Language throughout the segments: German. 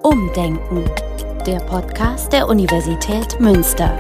Umdenken, der Podcast der Universität Münster.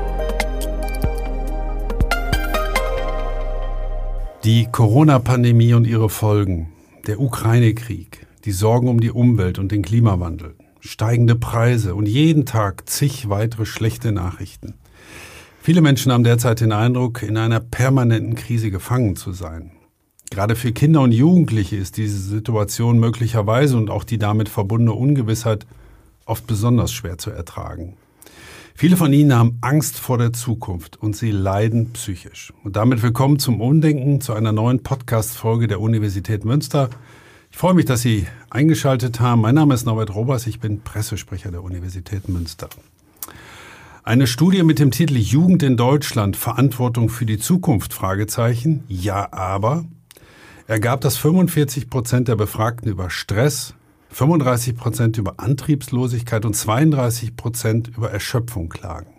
Die Corona-Pandemie und ihre Folgen, der Ukraine-Krieg, die Sorgen um die Umwelt und den Klimawandel, steigende Preise und jeden Tag zig weitere schlechte Nachrichten. Viele Menschen haben derzeit den Eindruck, in einer permanenten Krise gefangen zu sein. Gerade für Kinder und Jugendliche ist diese Situation möglicherweise und auch die damit verbundene Ungewissheit oft besonders schwer zu ertragen. Viele von ihnen haben Angst vor der Zukunft und sie leiden psychisch. Und damit willkommen zum Umdenken, zu einer neuen Podcast-Folge der Universität Münster. Ich freue mich, dass Sie eingeschaltet haben. Mein Name ist Norbert Robers, ich bin Pressesprecher der Universität Münster. Eine Studie mit dem Titel Jugend in Deutschland, Verantwortung für die Zukunft? Fragezeichen. Ja, aber ergab, dass 45% der Befragten über Stress, 35% über Antriebslosigkeit und 32% über Erschöpfung klagen.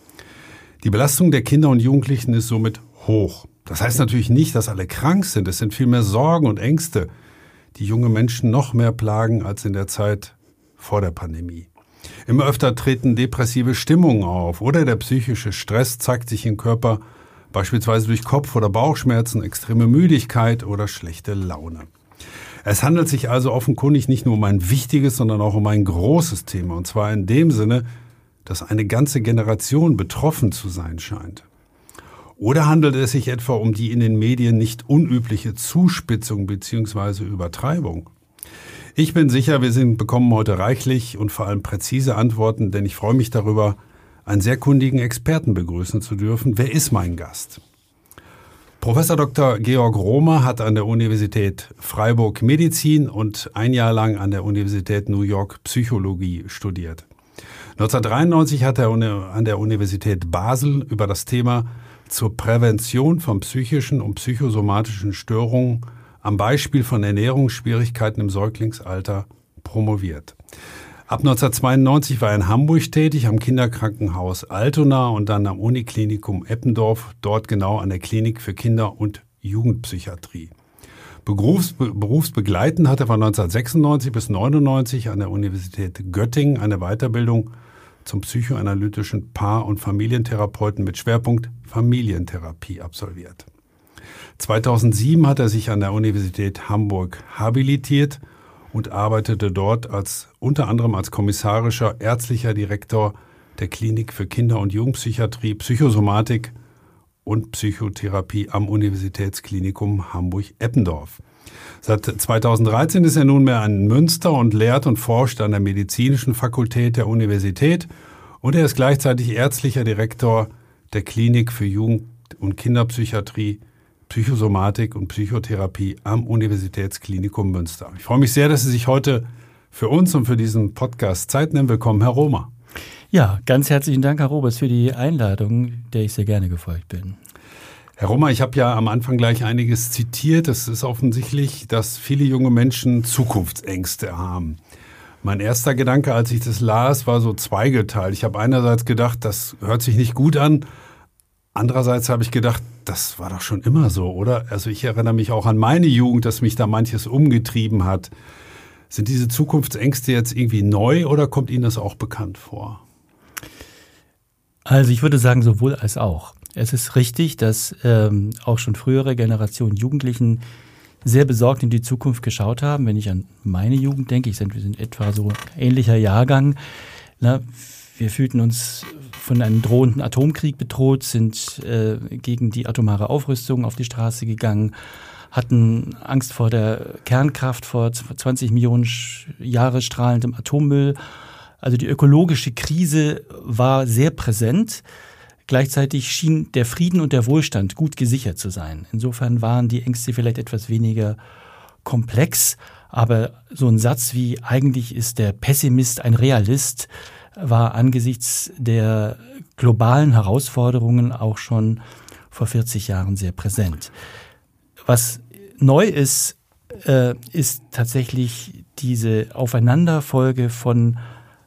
Die Belastung der Kinder und Jugendlichen ist somit hoch. Das heißt natürlich nicht, dass alle krank sind. Es sind vielmehr Sorgen und Ängste, die junge Menschen noch mehr plagen als in der Zeit vor der Pandemie. Immer öfter treten depressive Stimmungen auf oder der psychische Stress zeigt sich im Körper beispielsweise durch Kopf- oder Bauchschmerzen, extreme Müdigkeit oder schlechte Laune. Es handelt sich also offenkundig nicht nur um ein wichtiges, sondern auch um ein großes Thema. Und zwar in dem Sinne, dass eine ganze Generation betroffen zu sein scheint. Oder handelt es sich etwa um die in den Medien nicht unübliche Zuspitzung bzw. Übertreibung? Ich bin sicher, wir bekommen heute reichlich und vor allem präzise Antworten, denn ich freue mich darüber, einen sehr kundigen Experten begrüßen zu dürfen. Wer ist mein Gast? Professor Dr. Georg Rohmer hat an der Universität Freiburg Medizin und ein Jahr lang an der Universität New York Psychologie studiert. 1993 hat er an der Universität Basel über das Thema zur Prävention von psychischen und psychosomatischen Störungen am Beispiel von Ernährungsschwierigkeiten im Säuglingsalter promoviert. Ab 1992 war er in Hamburg tätig, am Kinderkrankenhaus Altona und dann am Uniklinikum Eppendorf, dort genau an der Klinik für Kinder- und Jugendpsychiatrie. Berufsbegleitend hat er von 1996 bis 1999 an der Universität Göttingen eine Weiterbildung zum psychoanalytischen Paar- und Familientherapeuten mit Schwerpunkt Familientherapie absolviert. 2007 hat er sich an der Universität Hamburg habilitiert und arbeitete dort unter anderem als kommissarischer ärztlicher Direktor der Klinik für Kinder- und Jugendpsychiatrie, Psychosomatik und Psychotherapie am Universitätsklinikum Hamburg-Eppendorf. Seit 2013 ist er nunmehr in Münster und lehrt und forscht an der Medizinischen Fakultät der Universität und er ist gleichzeitig ärztlicher Direktor der Klinik für Jugend- und Kinderpsychiatrie, Psychosomatik und Psychotherapie am Universitätsklinikum Münster. Ich freue mich sehr, dass Sie sich heute für uns und für diesen Podcast Zeit nehmen. Willkommen, Herr Rohmer. Ja, ganz herzlichen Dank, Herr Robers, für die Einladung, der ich sehr gerne gefolgt bin. Herr Rohmer, ich habe ja am Anfang gleich einiges zitiert. Es ist offensichtlich, dass viele junge Menschen Zukunftsängste haben. Mein erster Gedanke, als ich das las, war so zweigeteilt. Ich habe einerseits gedacht, das hört sich nicht gut an. Andererseits habe ich gedacht, das war doch schon immer so, oder? Also ich erinnere mich auch an meine Jugend, dass mich da manches umgetrieben hat. Sind diese Zukunftsängste jetzt irgendwie neu oder kommt Ihnen das auch bekannt vor? Also ich würde sagen, sowohl als auch. Es ist richtig, dass auch schon frühere Generationen Jugendlichen sehr besorgt in die Zukunft geschaut haben. Wenn ich an meine Jugend denke, wir sind etwa so ähnlicher Jahrgang. Wir fühlten uns von einem drohenden Atomkrieg bedroht, sind gegen die atomare Aufrüstung auf die Straße gegangen, hatten Angst vor der Kernkraft, vor 20 Millionen Jahre strahlendem Atommüll. Also die ökologische Krise war sehr präsent. Gleichzeitig schien der Frieden und der Wohlstand gut gesichert zu sein. Insofern waren die Ängste vielleicht etwas weniger komplex. Aber so ein Satz wie eigentlich ist der Pessimist ein Realist war angesichts der globalen Herausforderungen auch schon vor 40 Jahren sehr präsent. Was neu ist, ist tatsächlich diese Aufeinanderfolge von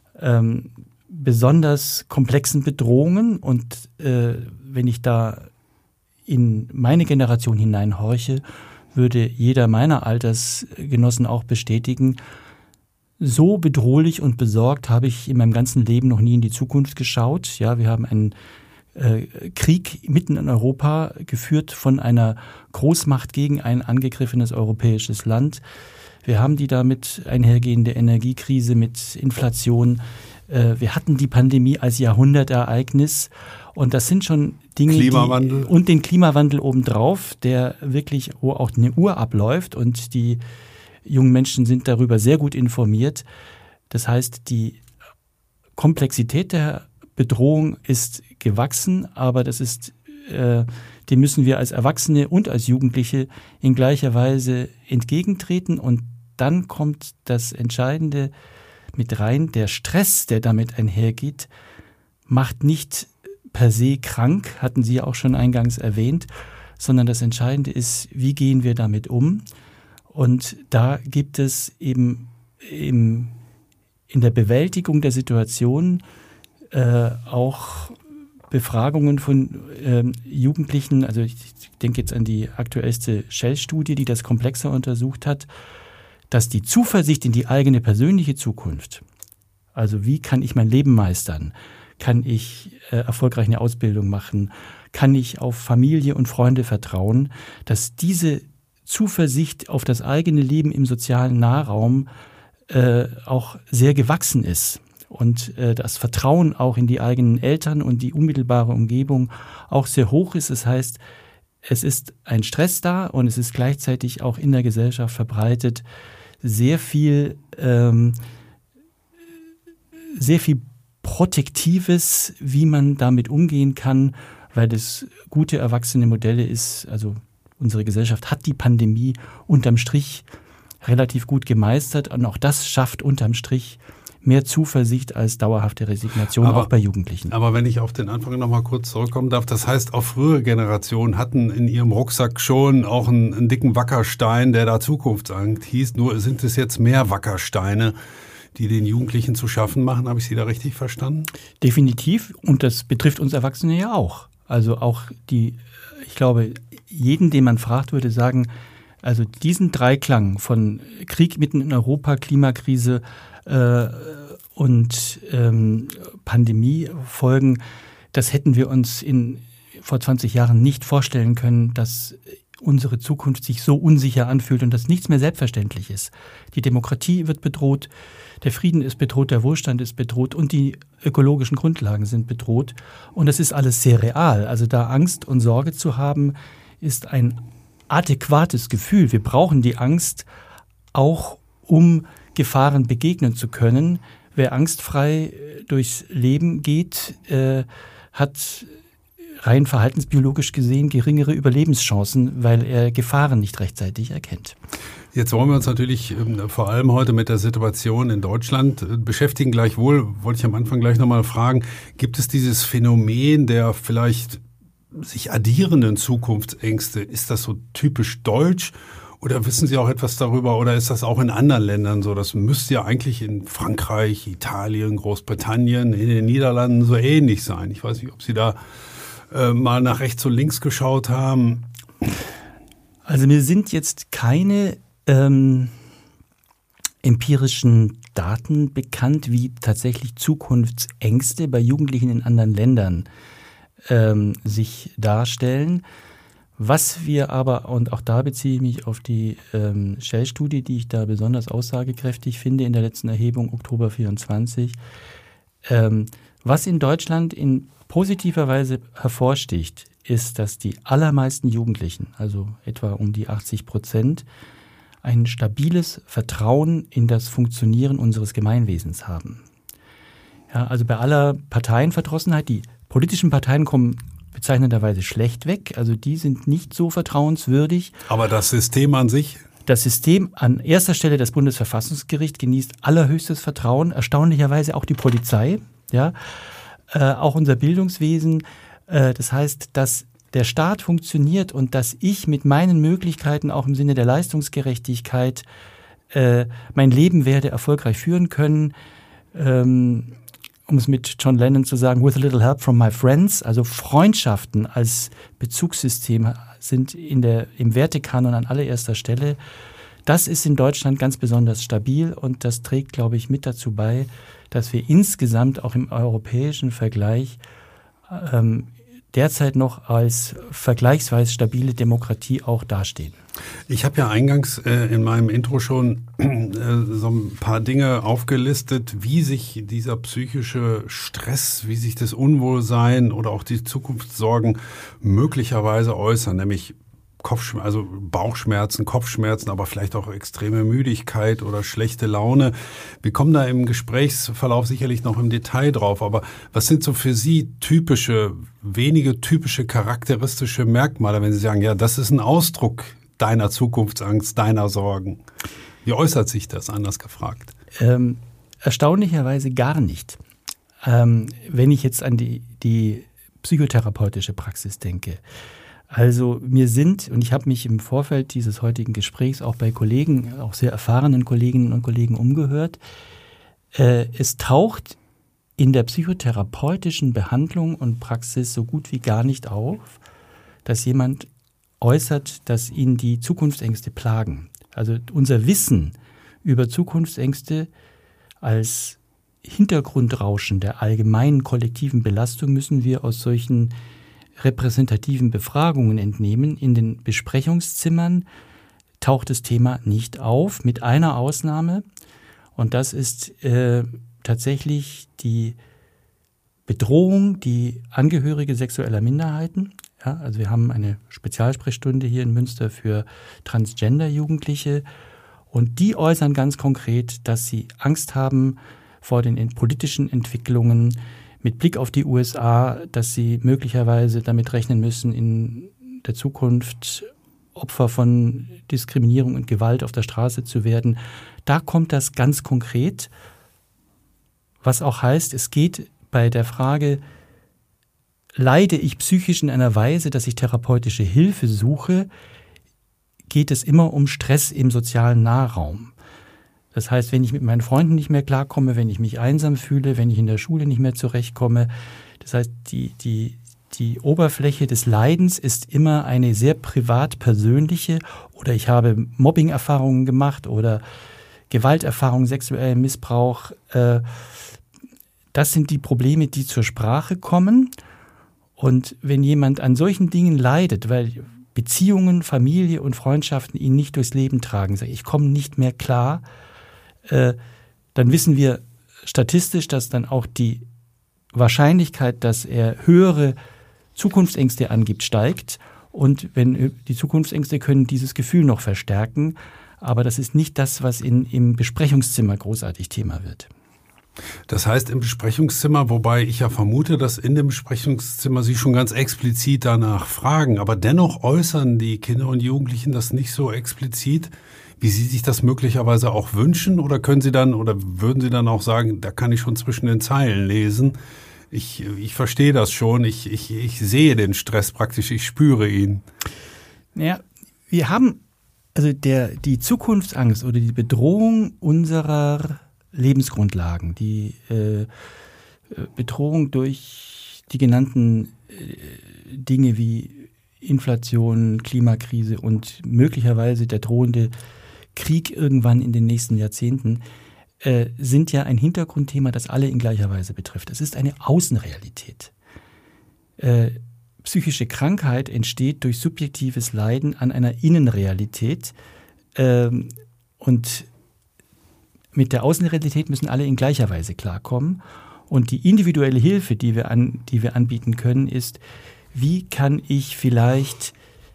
besonders komplexen Bedrohungen. Und wenn ich da in meine Generation hineinhorche, würde jeder meiner Altersgenossen auch bestätigen, so bedrohlich und besorgt habe ich in meinem ganzen Leben noch nie in die Zukunft geschaut. Ja, wir haben einen Krieg mitten in Europa geführt von einer Großmacht gegen ein angegriffenes europäisches Land. Wir haben die damit einhergehende Energiekrise mit Inflation. Wir hatten die Pandemie als Jahrhundertereignis. Und das sind schon Dinge, Klimawandel. Und den Klimawandel obendrauf, der wirklich, wo auch eine Uhr abläuft und die jungen Menschen sind darüber sehr gut informiert. Das heißt, die Komplexität der Bedrohung ist gewachsen, aber das ist, dem müssen wir als Erwachsene und als Jugendliche in gleicher Weise entgegentreten. Und dann kommt das Entscheidende mit rein. Der Stress, der damit einhergeht, macht nicht per se krank, hatten Sie ja auch schon eingangs erwähnt, sondern das Entscheidende ist, wie gehen wir damit um? Und da gibt es eben in der Bewältigung der Situation auch Befragungen von Jugendlichen, also ich denke jetzt an die aktuellste Shell-Studie, die das komplexer untersucht hat, dass die Zuversicht in die eigene persönliche Zukunft, also wie kann ich mein Leben meistern, kann ich erfolgreich eine Ausbildung machen, kann ich auf Familie und Freunde vertrauen, dass diese Zuversicht auf das eigene Leben im sozialen Nahraum auch sehr gewachsen ist. Und das Vertrauen auch in die eigenen Eltern und die unmittelbare Umgebung auch sehr hoch ist. Das heißt, es ist ein Stress da und es ist gleichzeitig auch in der Gesellschaft verbreitet sehr viel Protektives, wie man damit umgehen kann, weil das gute erwachsene Modelle ist, also unsere Gesellschaft hat die Pandemie unterm Strich relativ gut gemeistert und auch das schafft unterm Strich mehr Zuversicht als dauerhafte Resignation, auch bei Jugendlichen. Aber wenn ich auf den Anfang noch mal kurz zurückkommen darf, das heißt, auch frühere Generationen hatten in ihrem Rucksack schon auch einen dicken Wackerstein, der da Zukunftsangst hieß. Nur sind es jetzt mehr Wackersteine, die den Jugendlichen zu schaffen machen. Habe ich Sie da richtig verstanden? Definitiv. Und das betrifft uns Erwachsene ja auch. Also auch ich glaube, jeden, den man fragt, würde sagen, also diesen Dreiklang von Krieg mitten in Europa, Klimakrise und Pandemiefolgen, das hätten wir uns vor 20 Jahren nicht vorstellen können, dass unsere Zukunft sich so unsicher anfühlt und dass nichts mehr selbstverständlich ist. Die Demokratie wird bedroht, der Frieden ist bedroht, der Wohlstand ist bedroht und die ökologischen Grundlagen sind bedroht. Und das ist alles sehr real. Also da Angst und Sorge zu haben, ist ein adäquates Gefühl. Wir brauchen die Angst auch, um Gefahren begegnen zu können. Wer angstfrei durchs Leben geht, hat rein verhaltensbiologisch gesehen geringere Überlebenschancen, weil er Gefahren nicht rechtzeitig erkennt. Jetzt wollen wir uns natürlich vor allem heute mit der Situation in Deutschland beschäftigen. Gleichwohl wollte ich am Anfang gleich nochmal fragen, gibt es dieses Phänomen der vielleicht sich addierenden Zukunftsängste? Ist das so typisch deutsch? Oder wissen Sie auch etwas darüber? Oder ist das auch in anderen Ländern so? Das müsste ja eigentlich in Frankreich, Italien, Großbritannien, in den Niederlanden so ähnlich sein. Ich weiß nicht, ob Sie da mal nach rechts und links geschaut haben. Also mir sind jetzt keine empirischen Daten bekannt, wie tatsächlich Zukunftsängste bei Jugendlichen in anderen Ländern sich darstellen. Was wir aber, und auch da beziehe ich mich auf die Shell-Studie, die ich da besonders aussagekräftig finde in der letzten Erhebung, Oktober 24, was in Deutschland in positiver Weise hervorsticht, ist, dass die allermeisten Jugendlichen, also etwa um die 80%, ein stabiles Vertrauen in das Funktionieren unseres Gemeinwesens haben. Ja, also bei aller Parteienverdrossenheit, die politischen Parteien kommen bezeichnenderweise schlecht weg, also die sind nicht so vertrauenswürdig. Aber das System an sich? Das System an erster Stelle, das Bundesverfassungsgericht, genießt allerhöchstes Vertrauen, erstaunlicherweise auch die Polizei, ja, auch unser Bildungswesen. Das heißt, dass der Staat funktioniert und dass ich mit meinen Möglichkeiten auch im Sinne der Leistungsgerechtigkeit mein Leben werde erfolgreich führen können, um es mit John Lennon zu sagen, with a little help from my friends. Also Freundschaften als Bezugssystem sind im Wertekanon an allererster Stelle. Das ist in Deutschland ganz besonders stabil und das trägt, glaube ich, mit dazu bei, dass wir insgesamt auch im europäischen Vergleich derzeit noch als vergleichsweise stabile Demokratie auch dastehen. Ich habe ja eingangs in meinem Intro schon so ein paar Dinge aufgelistet, wie sich dieser psychische Stress, wie sich das Unwohlsein oder auch die Zukunftssorgen möglicherweise äußern, nämlich Bauchschmerzen, Kopfschmerzen, aber vielleicht auch extreme Müdigkeit oder schlechte Laune. Wir kommen da im Gesprächsverlauf sicherlich noch im Detail drauf, aber was sind so für Sie wenige typische charakteristische Merkmale, wenn Sie sagen, ja, das ist ein Ausdruck deiner Zukunftsangst, deiner Sorgen? Wie äußert sich das, anders gefragt? Erstaunlicherweise gar nicht. Wenn ich jetzt an die psychotherapeutische Praxis denke. Also und ich habe mich im Vorfeld dieses heutigen Gesprächs auch bei Kollegen, auch sehr erfahrenen Kolleginnen und Kollegen umgehört. Es taucht in der psychotherapeutischen Behandlung und Praxis so gut wie gar nicht auf, dass jemand äußert, dass ihn die Zukunftsängste plagen. Also unser Wissen über Zukunftsängste als Hintergrundrauschen der allgemeinen kollektiven Belastung müssen wir aus solchen repräsentativen Befragungen entnehmen. In den Besprechungszimmern taucht das Thema nicht auf, mit einer Ausnahme. Und das ist tatsächlich die Bedrohung, die Angehörige sexueller Minderheiten. Ja, also wir haben eine Spezialsprechstunde hier in Münster für Transgender-Jugendliche. Und die äußern ganz konkret, dass sie Angst haben vor den politischen Entwicklungen, mit Blick auf die USA, dass sie möglicherweise damit rechnen müssen, in der Zukunft Opfer von Diskriminierung und Gewalt auf der Straße zu werden. Da kommt das ganz konkret, was auch heißt, es geht bei der Frage, leide ich psychisch in einer Weise, dass ich therapeutische Hilfe suche, geht es immer um Stress im sozialen Nahraum. Das heißt, wenn ich mit meinen Freunden nicht mehr klarkomme, wenn ich mich einsam fühle, wenn ich in der Schule nicht mehr zurechtkomme. Das heißt, die Oberfläche des Leidens ist immer eine sehr privat-persönliche, oder ich habe Mobbing-Erfahrungen gemacht oder Gewalterfahrungen, sexuellen Missbrauch. Das sind die Probleme, die zur Sprache kommen. Und wenn jemand an solchen Dingen leidet, weil Beziehungen, Familie und Freundschaften ihn nicht durchs Leben tragen, sage ich komme nicht mehr klar, dann wissen wir statistisch, dass dann auch die Wahrscheinlichkeit, dass er höhere Zukunftsängste angibt, steigt. Und die Zukunftsängste können dieses Gefühl noch verstärken. Aber das ist nicht das, was im Besprechungszimmer großartig Thema wird. Das heißt im Besprechungszimmer, wobei ich ja vermute, dass in dem Besprechungszimmer Sie schon ganz explizit danach fragen, aber dennoch äußern die Kinder und Jugendlichen das nicht so explizit, wie Sie sich das möglicherweise auch wünschen, oder würden Sie dann auch sagen, da kann ich schon zwischen den Zeilen lesen, ich verstehe das schon, ich sehe den Stress praktisch, ich spüre ihn. Ja, wir haben also die Zukunftsangst oder die Bedrohung unserer Lebensgrundlagen, die Bedrohung durch die genannten Dinge wie Inflation, Klimakrise und möglicherweise der drohende Krieg irgendwann in den nächsten Jahrzehnten, sind ja ein Hintergrundthema, das alle in gleicher Weise betrifft. Es ist eine Außenrealität. Psychische Krankheit entsteht durch subjektives Leiden an einer Innenrealität, und mit der Außenrealität müssen alle in gleicher Weise klarkommen. Und die individuelle Hilfe, die wir anbieten können, ist, wie kann ich vielleicht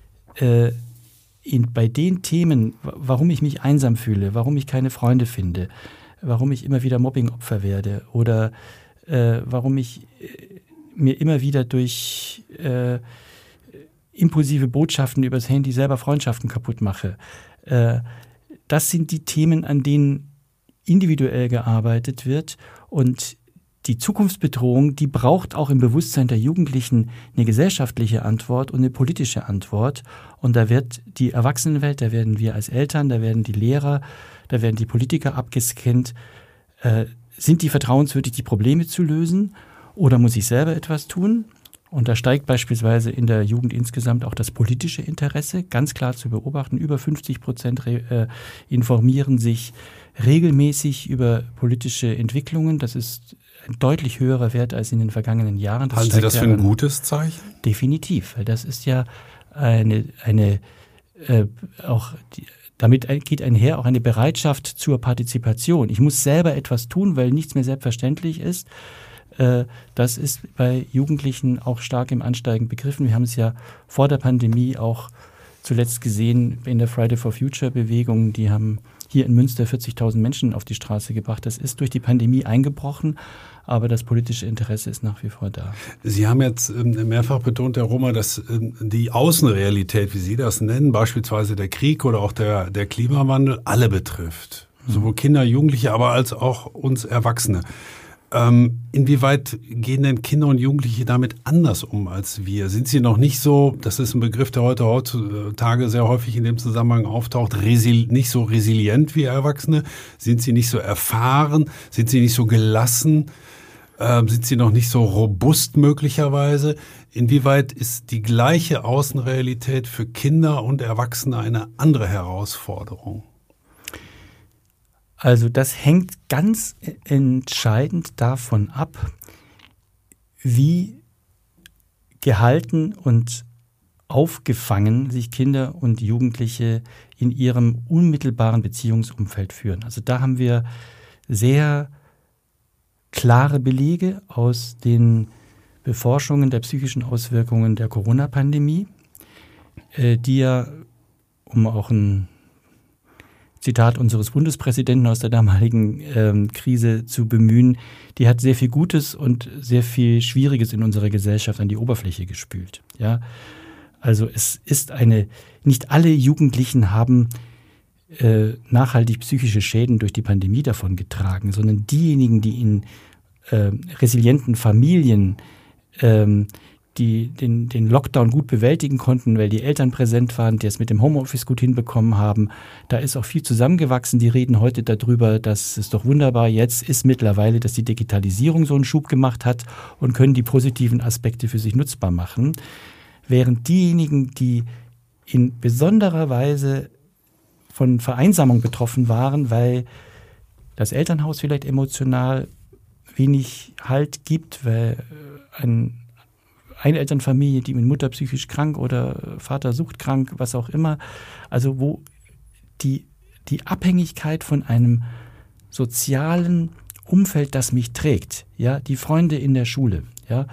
bei den Themen, warum ich mich einsam fühle, warum ich keine Freunde finde, warum ich immer wieder Mobbingopfer werde oder warum ich mir immer wieder durch impulsive Botschaften übers Handy selber Freundschaften kaputt mache. Das sind die Themen, an denen individuell gearbeitet wird, und die Zukunftsbedrohung, die braucht auch im Bewusstsein der Jugendlichen eine gesellschaftliche Antwort und eine politische Antwort. Und da wird die Erwachsenenwelt, da werden wir als Eltern, da werden die Lehrer, da werden die Politiker abgescannt. Sind die vertrauenswürdig, die Probleme zu lösen, oder muss ich selber etwas tun? Und da steigt beispielsweise in der Jugend insgesamt auch das politische Interesse, ganz klar zu beobachten. Über 50% informieren sich regelmäßig über politische Entwicklungen. Das ist ein deutlich höherer Wert als in den vergangenen Jahren. Halten Sie das für ein gutes Zeichen? Definitiv, weil das ist ja damit geht einher auch eine Bereitschaft zur Partizipation. Ich muss selber etwas tun, weil nichts mehr selbstverständlich ist. Das ist bei Jugendlichen auch stark im Ansteigen begriffen. Wir haben es ja vor der Pandemie auch zuletzt gesehen in der Friday for Future Bewegung. Die haben hier in Münster 40.000 Menschen auf die Straße gebracht. Das ist durch die Pandemie eingebrochen, aber das politische Interesse ist nach wie vor da. Sie haben jetzt mehrfach betont, Herr Romer, dass die Außenrealität, wie Sie das nennen, beispielsweise der Krieg oder auch der Klimawandel, alle betrifft. Sowohl Kinder, Jugendliche, aber als auch uns Erwachsene. Inwieweit gehen denn Kinder und Jugendliche damit anders um als wir? Sind sie noch nicht so, das ist ein Begriff, der heutzutage sehr häufig in dem Zusammenhang auftaucht, nicht so resilient wie Erwachsene? Sind sie nicht so erfahren? Sind sie nicht so gelassen? Sind sie noch nicht so robust möglicherweise? Inwieweit ist die gleiche Außenrealität für Kinder und Erwachsene eine andere Herausforderung? Also das hängt ganz entscheidend davon ab, wie gehalten und aufgefangen sich Kinder und Jugendliche in ihrem unmittelbaren Beziehungsumfeld führen. Also da haben wir sehr klare Belege aus den Beforschungen der psychischen Auswirkungen der Corona-Pandemie, die ja, um auch ein Zitat unseres Bundespräsidenten aus der damaligen Krise zu bemühen, die hat sehr viel Gutes und sehr viel Schwieriges in unserer Gesellschaft an die Oberfläche gespült. Ja, also es ist nicht alle Jugendlichen haben nachhaltig psychische Schäden durch die Pandemie davongetragen, sondern diejenigen, die in resilienten Familien die den Lockdown gut bewältigen konnten, weil die Eltern präsent waren, die es mit dem Homeoffice gut hinbekommen haben. Da ist auch viel zusammengewachsen. Die reden heute darüber, dass es doch wunderbar jetzt ist mittlerweile, dass die Digitalisierung so einen Schub gemacht hat und können die positiven Aspekte für sich nutzbar machen. Während diejenigen, die in besonderer Weise von Vereinsamung betroffen waren, weil das Elternhaus vielleicht emotional wenig Halt gibt, weil eine Elternfamilie, die mit Mutter psychisch krank oder Vater suchtkrank, was auch immer, also wo die Abhängigkeit von einem sozialen Umfeld, das mich trägt, ja, die Freunde in der Schule, ja,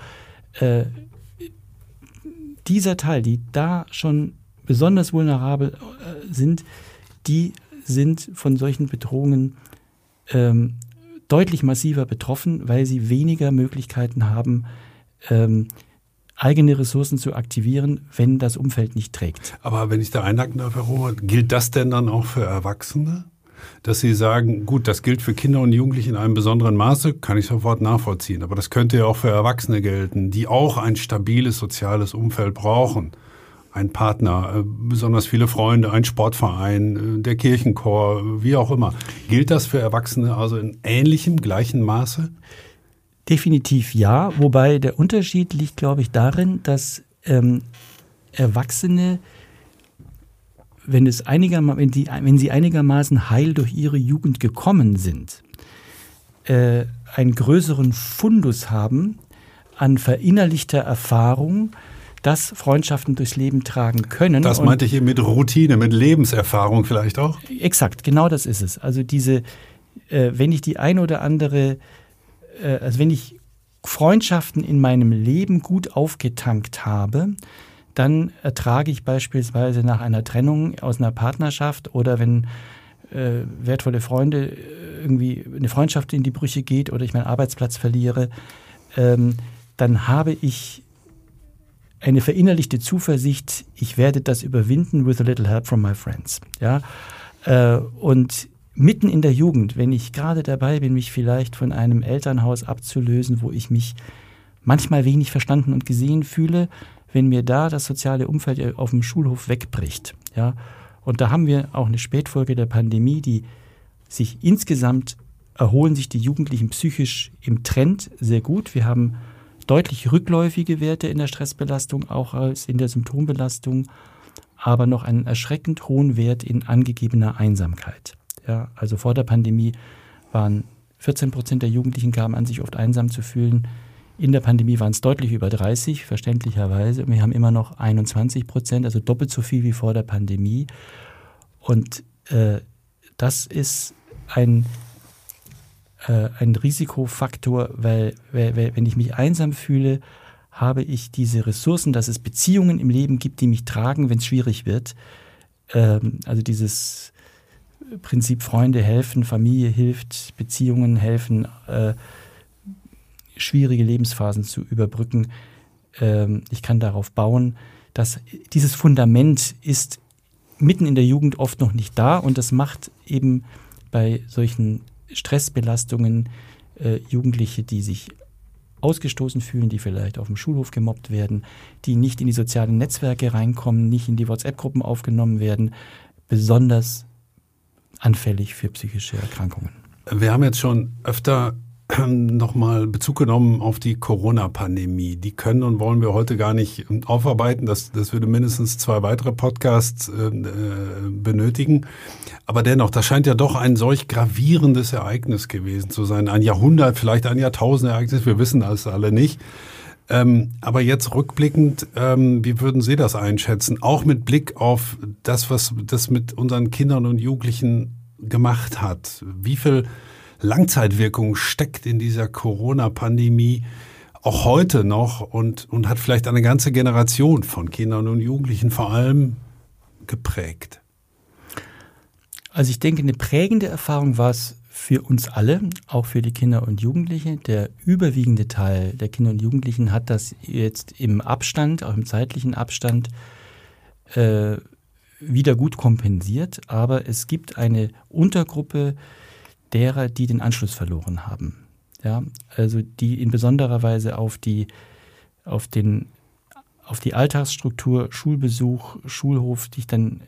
dieser Teil, die da schon besonders vulnerabel sind, die sind von solchen Bedrohungen deutlich massiver betroffen, weil sie weniger Möglichkeiten haben, eigene Ressourcen zu aktivieren, wenn das Umfeld nicht trägt. Aber wenn ich da einhaken darf, Herr Romer, gilt das denn dann auch für Erwachsene? Dass Sie sagen, gut, das gilt für Kinder und Jugendliche in einem besonderen Maße, kann ich sofort nachvollziehen. Aber das könnte ja auch für Erwachsene gelten, die auch ein stabiles soziales Umfeld brauchen. Ein Partner, besonders viele Freunde, ein Sportverein, der Kirchenchor, wie auch immer. Gilt das für Erwachsene also in ähnlichem, gleichen Maße? Definitiv ja, wobei der Unterschied liegt, glaube ich, darin, dass Erwachsene, wenn sie einigermaßen heil durch ihre Jugend gekommen sind, einen größeren Fundus haben an verinnerlichter Erfahrung, dass Freundschaften durchs Leben tragen können. Das meinte ich eben mit Routine, mit Lebenserfahrung vielleicht auch? Exakt, genau das ist es. Also wenn ich die ein oder andere wenn ich Freundschaften in meinem Leben gut aufgetankt habe, dann ertrage ich beispielsweise nach einer Trennung aus einer Partnerschaft oder wenn wertvolle Freunde irgendwie eine Freundschaft in die Brüche geht oder ich meinen Arbeitsplatz verliere, dann habe ich eine verinnerlichte Zuversicht, ich werde das überwinden with a little help from my friends. Ja? Und mitten in der Jugend, wenn ich gerade dabei bin, mich vielleicht von einem Elternhaus abzulösen, wo ich mich manchmal wenig verstanden und gesehen fühle, wenn mir da das soziale Umfeld auf dem Schulhof wegbricht. Ja? Und da haben wir auch eine Spätfolge der Pandemie, die sich insgesamt erholen sich die Jugendlichen psychisch im Trend sehr gut. Wir haben deutlich rückläufige Werte in der Stressbelastung, auch als in der Symptombelastung, aber noch einen erschreckend hohen Wert in angegebener Einsamkeit. Ja, also vor der Pandemie waren 14% der Jugendlichen gaben an, sich oft einsam zu fühlen. In der Pandemie waren es deutlich über 30, verständlicherweise. Und wir haben immer noch 21%, also doppelt so viel wie vor der Pandemie. Und das ist ein Risikofaktor, weil wenn ich mich einsam fühle, habe ich diese Ressourcen, dass es Beziehungen im Leben gibt, die mich tragen, wenn es schwierig wird. Also dieses Prinzip Freunde helfen, Familie hilft, Beziehungen helfen, schwierige Lebensphasen zu überbrücken. Ich kann darauf bauen, dass dieses Fundament ist mitten in der Jugend oft noch nicht da und das macht eben bei solchen Stressbelastungen Jugendliche, die sich ausgestoßen fühlen, die vielleicht auf dem Schulhof gemobbt werden, die nicht in die sozialen Netzwerke reinkommen, nicht in die WhatsApp-Gruppen aufgenommen werden, besonders anfällig für psychische Erkrankungen. Wir haben jetzt schon öfter nochmal Bezug genommen auf die Corona-Pandemie. Die können und wollen wir heute gar nicht aufarbeiten. Das würde mindestens 2 weitere Podcasts benötigen. Aber dennoch, das scheint ja doch ein solch gravierendes Ereignis gewesen zu sein. Ein Jahrhundert, vielleicht ein Jahrtausend-Ereignis, wir wissen das alle nicht. Aber jetzt rückblickend, wie würden Sie das einschätzen? Auch mit Blick auf das, was das mit unseren Kindern und Jugendlichen gemacht hat. Wie viel Langzeitwirkung steckt in dieser Corona-Pandemie auch heute noch und hat vielleicht eine ganze Generation von Kindern und Jugendlichen vor allem geprägt? Also ich denke, eine prägende Erfahrung war es für uns alle, auch für die Kinder und Jugendlichen. Der überwiegende Teil der Kinder und Jugendlichen hat das jetzt im Abstand, auch im zeitlichen Abstand, wieder gut kompensiert. Aber es gibt eine Untergruppe derer, die den Anschluss verloren haben. Ja, also die in besonderer Weise auf die Alltagsstruktur, Schulbesuch, Schulhof, die dann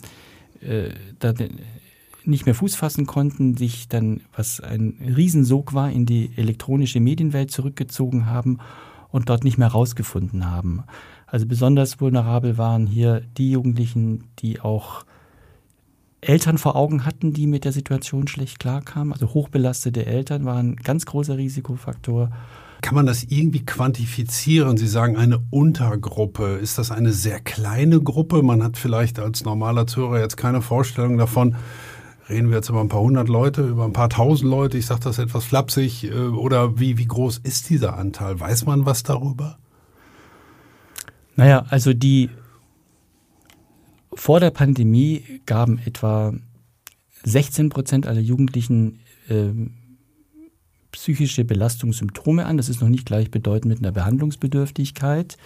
nicht mehr Fuß fassen konnten, sich dann, was ein Riesensog war, in die elektronische Medienwelt zurückgezogen haben und dort nicht mehr rausgefunden haben. Also besonders vulnerabel waren hier die Jugendlichen, die auch Eltern vor Augen hatten, die mit der Situation schlecht klarkamen. Also hochbelastete Eltern waren ein ganz großer Risikofaktor. Kann man das irgendwie quantifizieren? Sie sagen eine Untergruppe. Ist das eine sehr kleine Gruppe? Man hat vielleicht als normaler Zuhörer jetzt keine Vorstellung davon. Reden wir jetzt über ein paar hundert Leute, über ein paar tausend Leute? Ich sage das etwas flapsig. Oder wie groß ist dieser Anteil? Weiß man was darüber? Naja, also vor der Pandemie gaben etwa 16% aller Jugendlichen psychische Belastungssymptome an. Das ist noch nicht gleichbedeutend mit einer Behandlungsbedürftigkeit.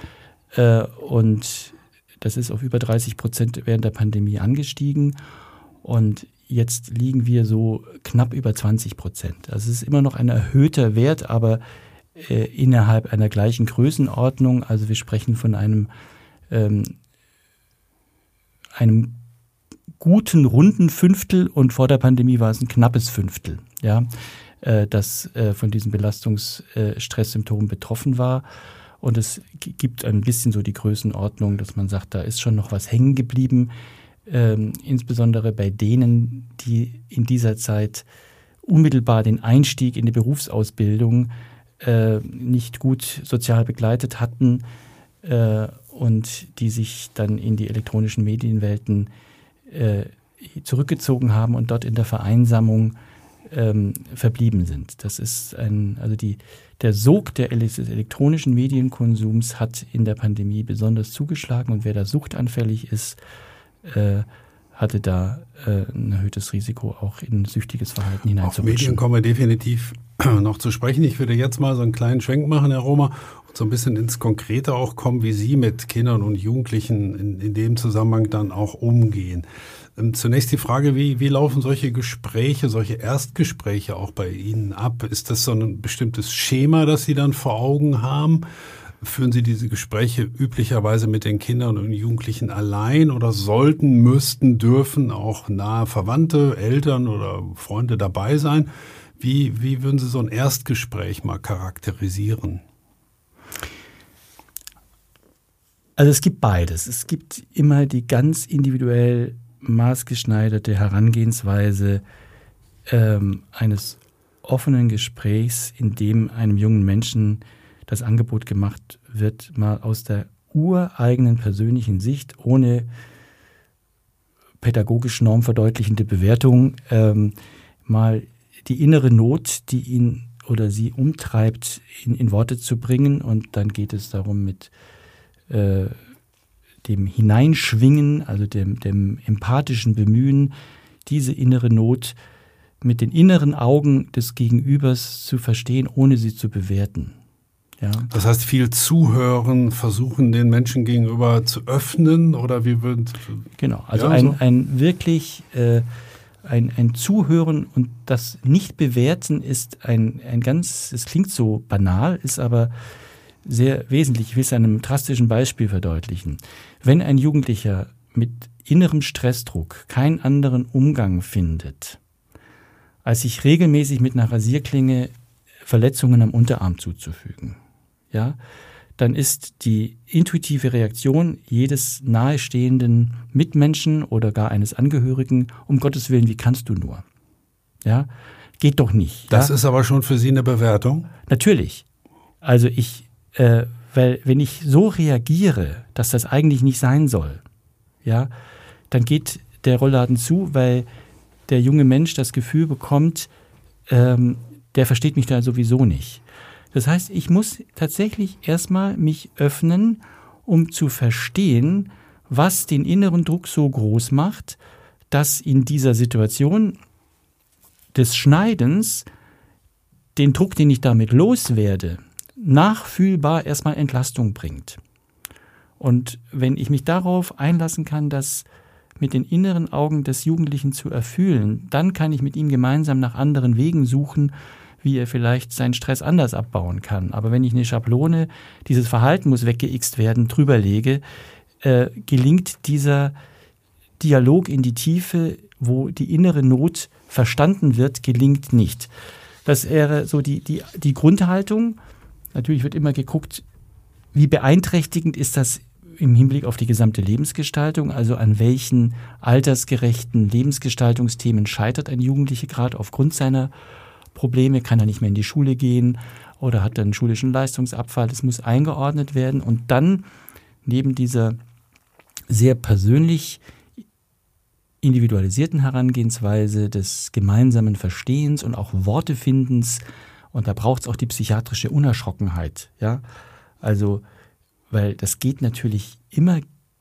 Und das ist auf über 30% während der Pandemie angestiegen. Und jetzt liegen wir so knapp über 20%. Also es ist immer noch ein erhöhter Wert, aber innerhalb einer gleichen Größenordnung. Also wir sprechen von einem guten, runden Fünftel und vor der Pandemie war es ein knappes Fünftel, ja, das von diesen Belastungsstresssymptomen betroffen war. Und es gibt ein bisschen so die Größenordnung, dass man sagt, da ist schon noch was hängen geblieben, insbesondere bei denen, die in dieser Zeit unmittelbar den Einstieg in die Berufsausbildung nicht gut sozial begleitet hatten und die sich dann in die elektronischen Medienwelten zurückgezogen haben und dort in der Vereinsamung verblieben sind. Das ist der Sog des elektronischen Medienkonsums hat in der Pandemie besonders zugeschlagen und wer da suchtanfällig ist, hatte da ein erhöhtes Risiko, auch in süchtiges Verhalten hineinzurutschen. Auf Medien kommen wir definitiv noch zu sprechen. Ich würde jetzt mal so einen kleinen Schwenk machen, Herr Romer, und so ein bisschen ins Konkrete auch kommen, wie Sie mit Kindern und Jugendlichen in dem Zusammenhang dann auch umgehen. Zunächst die Frage, wie laufen solche Gespräche, solche Erstgespräche auch bei Ihnen ab? Ist das so ein bestimmtes Schema, das Sie dann vor Augen haben? Führen Sie diese Gespräche üblicherweise mit den Kindern und Jugendlichen allein oder müssten, dürfen auch nahe Verwandte, Eltern oder Freunde dabei sein? Wie würden Sie so ein Erstgespräch mal charakterisieren? Also es gibt beides. Es gibt immer die ganz individuell maßgeschneiderte Herangehensweise eines offenen Gesprächs, in dem einem jungen Menschen das Angebot gemacht wird, mal aus der ureigenen persönlichen Sicht, ohne pädagogisch normverdeutlichende Bewertung, mal die innere Not, die ihn oder sie umtreibt, in Worte zu bringen. Und dann geht es darum, mit dem Hineinschwingen, also dem empathischen Bemühen, diese innere Not mit den inneren Augen des Gegenübers zu verstehen, ohne sie zu bewerten. Ja. Das heißt, viel zuhören, versuchen, den Menschen gegenüber zu öffnen, oder wie wird... Genau, also ja, ein wirklich ein Zuhören und das Nicht-Bewerten ist ein ganz, es klingt so banal, ist aber sehr wesentlich. Ich will es an einem drastischen Beispiel verdeutlichen. Wenn ein Jugendlicher mit innerem Stressdruck keinen anderen Umgang findet, als sich regelmäßig mit einer Rasierklinge Verletzungen am Unterarm zuzufügen, ja, dann ist die intuitive Reaktion jedes nahestehenden Mitmenschen oder gar eines Angehörigen, um Gottes Willen, wie kannst du nur? Ja, geht doch nicht. Das ja? ist aber schon für Sie eine Bewertung? Natürlich. Also weil wenn ich so reagiere, dass das eigentlich nicht sein soll, ja, dann geht der Rollladen zu, weil der junge Mensch das Gefühl bekommt, der versteht mich da sowieso nicht. Das heißt, ich muss tatsächlich erstmal mich öffnen, um zu verstehen, was den inneren Druck so groß macht, dass in dieser Situation des Schneidens den Druck, den ich damit loswerde, nachfühlbar erstmal Entlastung bringt. Und wenn ich mich darauf einlassen kann, das mit den inneren Augen des Jugendlichen zu erfühlen, dann kann ich mit ihm gemeinsam nach anderen Wegen suchen, wie er vielleicht seinen Stress anders abbauen kann. Aber wenn ich eine Schablone, dieses Verhalten muss weggeixt werden, drüber lege, gelingt dieser Dialog in die Tiefe, wo die innere Not verstanden wird, gelingt nicht. Das wäre so die Grundhaltung. Natürlich wird immer geguckt, wie beeinträchtigend ist das im Hinblick auf die gesamte Lebensgestaltung, also an welchen altersgerechten Lebensgestaltungsthemen scheitert ein Jugendlicher gerade aufgrund seiner Probleme, kann er nicht mehr in die Schule gehen oder hat einen schulischen Leistungsabfall. Das muss eingeordnet werden und dann neben dieser sehr persönlich individualisierten Herangehensweise des gemeinsamen Verstehens und auch Wortefindens, und da braucht es auch die psychiatrische Unerschrockenheit, ja, also weil das geht natürlich immer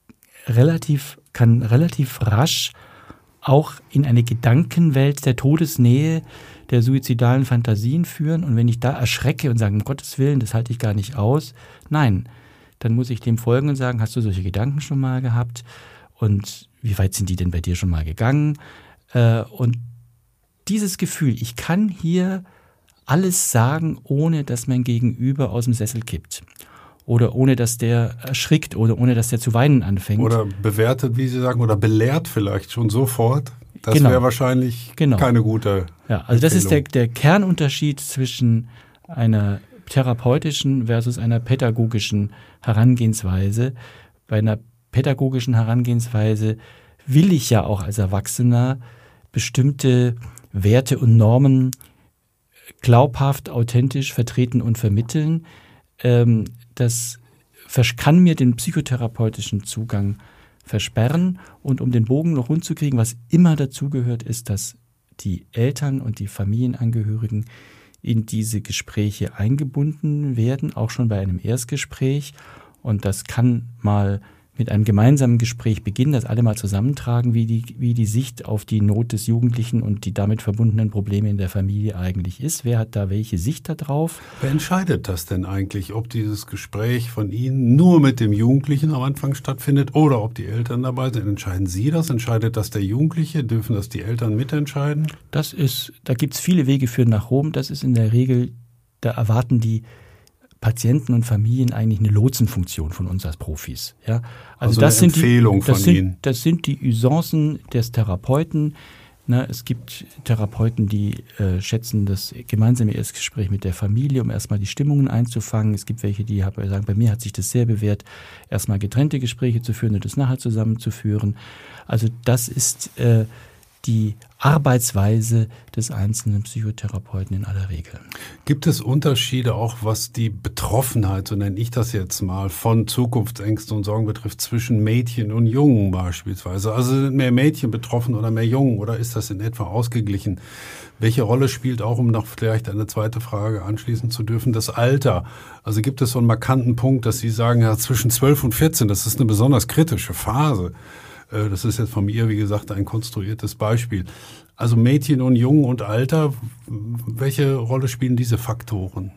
kann relativ rasch auch in eine Gedankenwelt der Todesnähe, der suizidalen Fantasien führen. Und wenn ich da erschrecke und sage, um Gottes Willen, das halte ich gar nicht aus, nein, dann muss ich dem folgen und sagen, hast du solche Gedanken schon mal gehabt? Und wie weit sind die denn bei dir schon mal gegangen? Und dieses Gefühl, ich kann hier alles sagen, ohne dass mein Gegenüber aus dem Sessel kippt. Oder ohne, dass der erschrickt oder ohne, dass der zu weinen anfängt. Oder bewertet, wie Sie sagen, oder belehrt vielleicht schon sofort. Das wäre wahrscheinlich keine gute also das ist der Kernunterschied zwischen einer therapeutischen versus einer pädagogischen Herangehensweise. Bei einer pädagogischen Herangehensweise will ich ja auch als Erwachsener bestimmte Werte und Normen glaubhaft, authentisch vertreten und vermitteln. Das kann mir den psychotherapeutischen Zugang versperren. Und um den Bogen noch rund zu kriegen, was immer dazugehört, ist, dass die Eltern und die Familienangehörigen in diese Gespräche eingebunden werden, auch schon bei einem Erstgespräch. Und das kann mal mit einem gemeinsamen Gespräch beginnen, das alle mal zusammentragen, wie die Sicht auf die Not des Jugendlichen und die damit verbundenen Probleme in der Familie eigentlich ist. Wer hat da welche Sicht da drauf? Wer entscheidet das denn eigentlich, ob dieses Gespräch von Ihnen nur mit dem Jugendlichen am Anfang stattfindet oder ob die Eltern dabei sind? Entscheiden Sie das? Entscheidet das der Jugendliche? Dürfen das die Eltern mitentscheiden? Da gibt es viele Wege für nach Rom. Das ist in der Regel, da erwarten die Patienten und Familien eigentlich eine Lotsenfunktion von uns als Profis. Ja? Also das sind Empfehlung von Ihnen. Das sind die Usancen des Therapeuten, Es gibt Therapeuten, die schätzen das gemeinsame Erstgespräch mit der Familie, um erstmal die Stimmungen einzufangen. Es gibt welche, die sagen, bei mir hat sich das sehr bewährt, erstmal getrennte Gespräche zu führen und das nachher zusammenzuführen. Also das ist die Arbeitsweise des einzelnen Psychotherapeuten in aller Regel. Gibt es Unterschiede auch, was die Betroffenheit, so nenne ich das jetzt mal, von Zukunftsängsten und Sorgen betrifft, zwischen Mädchen und Jungen beispielsweise? Also sind mehr Mädchen betroffen oder mehr Jungen oder ist das in etwa ausgeglichen? Welche Rolle spielt auch, um noch vielleicht eine zweite Frage anschließen zu dürfen, das Alter? Also gibt es so einen markanten Punkt, dass Sie sagen, ja, zwischen 12 und 14, das ist eine besonders kritische Phase. Das ist jetzt von mir, wie gesagt, ein konstruiertes Beispiel. Also Mädchen und Jungen und Alter, welche Rolle spielen diese Faktoren?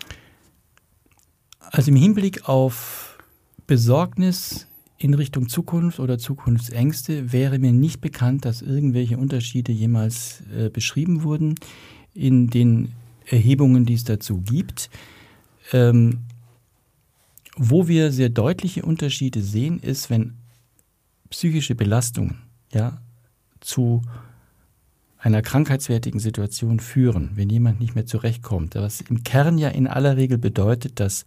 Also im Hinblick auf Besorgnis in Richtung Zukunft oder Zukunftsängste wäre mir nicht bekannt, dass irgendwelche Unterschiede jemals beschrieben wurden in den Erhebungen, die es dazu gibt. Wo wir sehr deutliche Unterschiede sehen, ist, wenn psychische Belastungen zu einer krankheitswertigen Situation führen, wenn jemand nicht mehr zurechtkommt, was im Kern ja in aller Regel bedeutet, dass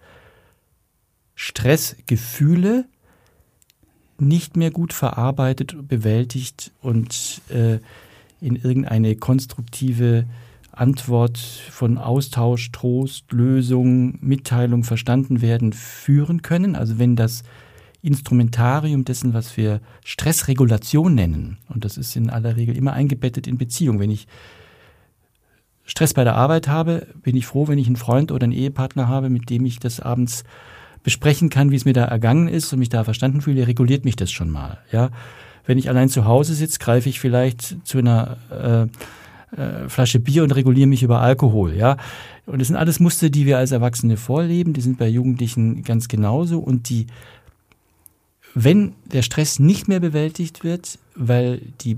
Stressgefühle nicht mehr gut verarbeitet, bewältigt und in irgendeine konstruktive Antwort von Austausch, Trost, Lösung, Mitteilung verstanden werden, führen können. Also wenn das Instrumentarium dessen, was wir Stressregulation nennen, und das ist in aller Regel immer eingebettet in Beziehung. Wenn ich Stress bei der Arbeit habe, bin ich froh, wenn ich einen Freund oder einen Ehepartner habe, mit dem ich das abends besprechen kann, wie es mir da ergangen ist und mich da verstanden fühle, reguliert mich das schon mal. Ja? Wenn ich allein zu Hause sitze, greife ich vielleicht zu einer Flasche Bier und reguliere mich über Alkohol. Ja? Und das sind alles Muster, die wir als Erwachsene vorleben, die sind bei Jugendlichen ganz genauso und wenn der Stress nicht mehr bewältigt wird, weil die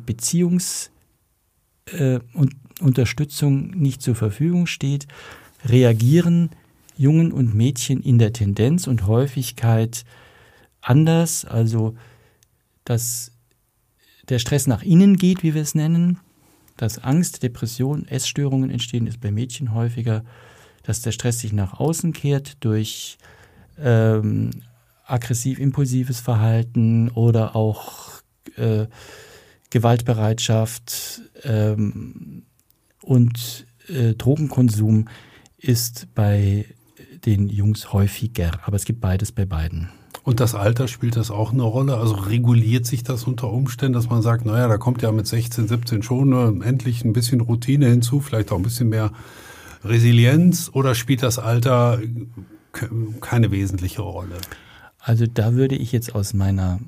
Beziehungsunterstützung nicht zur Verfügung steht, reagieren Jungen und Mädchen in der Tendenz und Häufigkeit anders, also dass der Stress nach innen geht, wie wir es nennen, dass Angst, Depression, Essstörungen entstehen, ist bei Mädchen häufiger, dass der Stress sich nach außen kehrt durch aggressiv-impulsives Verhalten oder auch Gewaltbereitschaft und Drogenkonsum ist bei den Jungs häufiger. Aber es gibt beides bei beiden. Und das Alter, spielt das auch eine Rolle? Also reguliert sich das unter Umständen, dass man sagt, naja, da kommt ja mit 16, 17 schon endlich ein bisschen Routine hinzu, vielleicht auch ein bisschen mehr Resilienz, oder spielt das Alter keine wesentliche Rolle? Also da würde ich jetzt aus meiner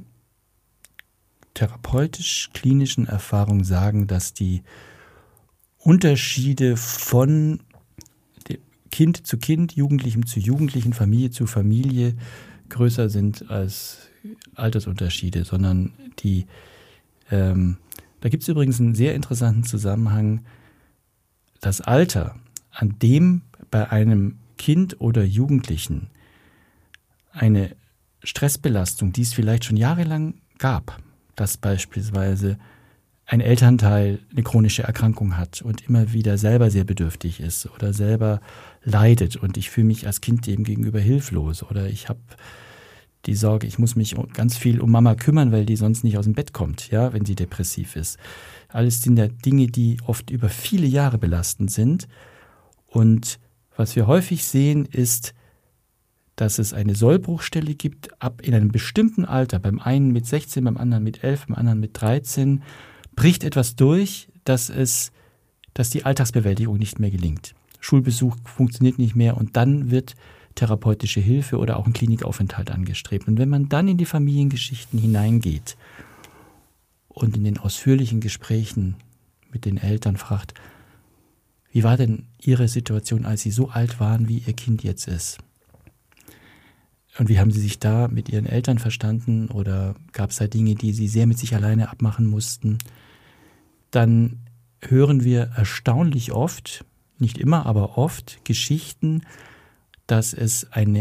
therapeutisch-klinischen Erfahrung sagen, dass die Unterschiede von Kind zu Kind, Jugendlichem zu Jugendlichen, Familie zu Familie größer sind als Altersunterschiede, sondern da gibt es übrigens einen sehr interessanten Zusammenhang, das Alter, an dem bei einem Kind oder Jugendlichen eine Stressbelastung, die es vielleicht schon jahrelang gab, dass beispielsweise ein Elternteil eine chronische Erkrankung hat und immer wieder selber sehr bedürftig ist oder selber leidet und ich fühle mich als Kind dem gegenüber hilflos oder ich habe die Sorge, ich muss mich ganz viel um Mama kümmern, weil die sonst nicht aus dem Bett kommt, ja, wenn sie depressiv ist. Alles sind ja Dinge, die oft über viele Jahre belastend sind und was wir häufig sehen ist, dass es eine Sollbruchstelle gibt, ab in einem bestimmten Alter, beim einen mit 16, beim anderen mit 11, beim anderen mit 13, bricht etwas durch, dass die Alltagsbewältigung nicht mehr gelingt. Schulbesuch funktioniert nicht mehr und dann wird therapeutische Hilfe oder auch ein Klinikaufenthalt angestrebt. Und wenn man dann in die Familiengeschichten hineingeht und in den ausführlichen Gesprächen mit den Eltern fragt, wie war denn Ihre Situation, als Sie so alt waren, wie Ihr Kind jetzt ist? Und wie haben Sie sich da mit Ihren Eltern verstanden oder gab es da Dinge, die Sie sehr mit sich alleine abmachen mussten? Dann hören wir erstaunlich oft, nicht immer, aber oft Geschichten, dass es eine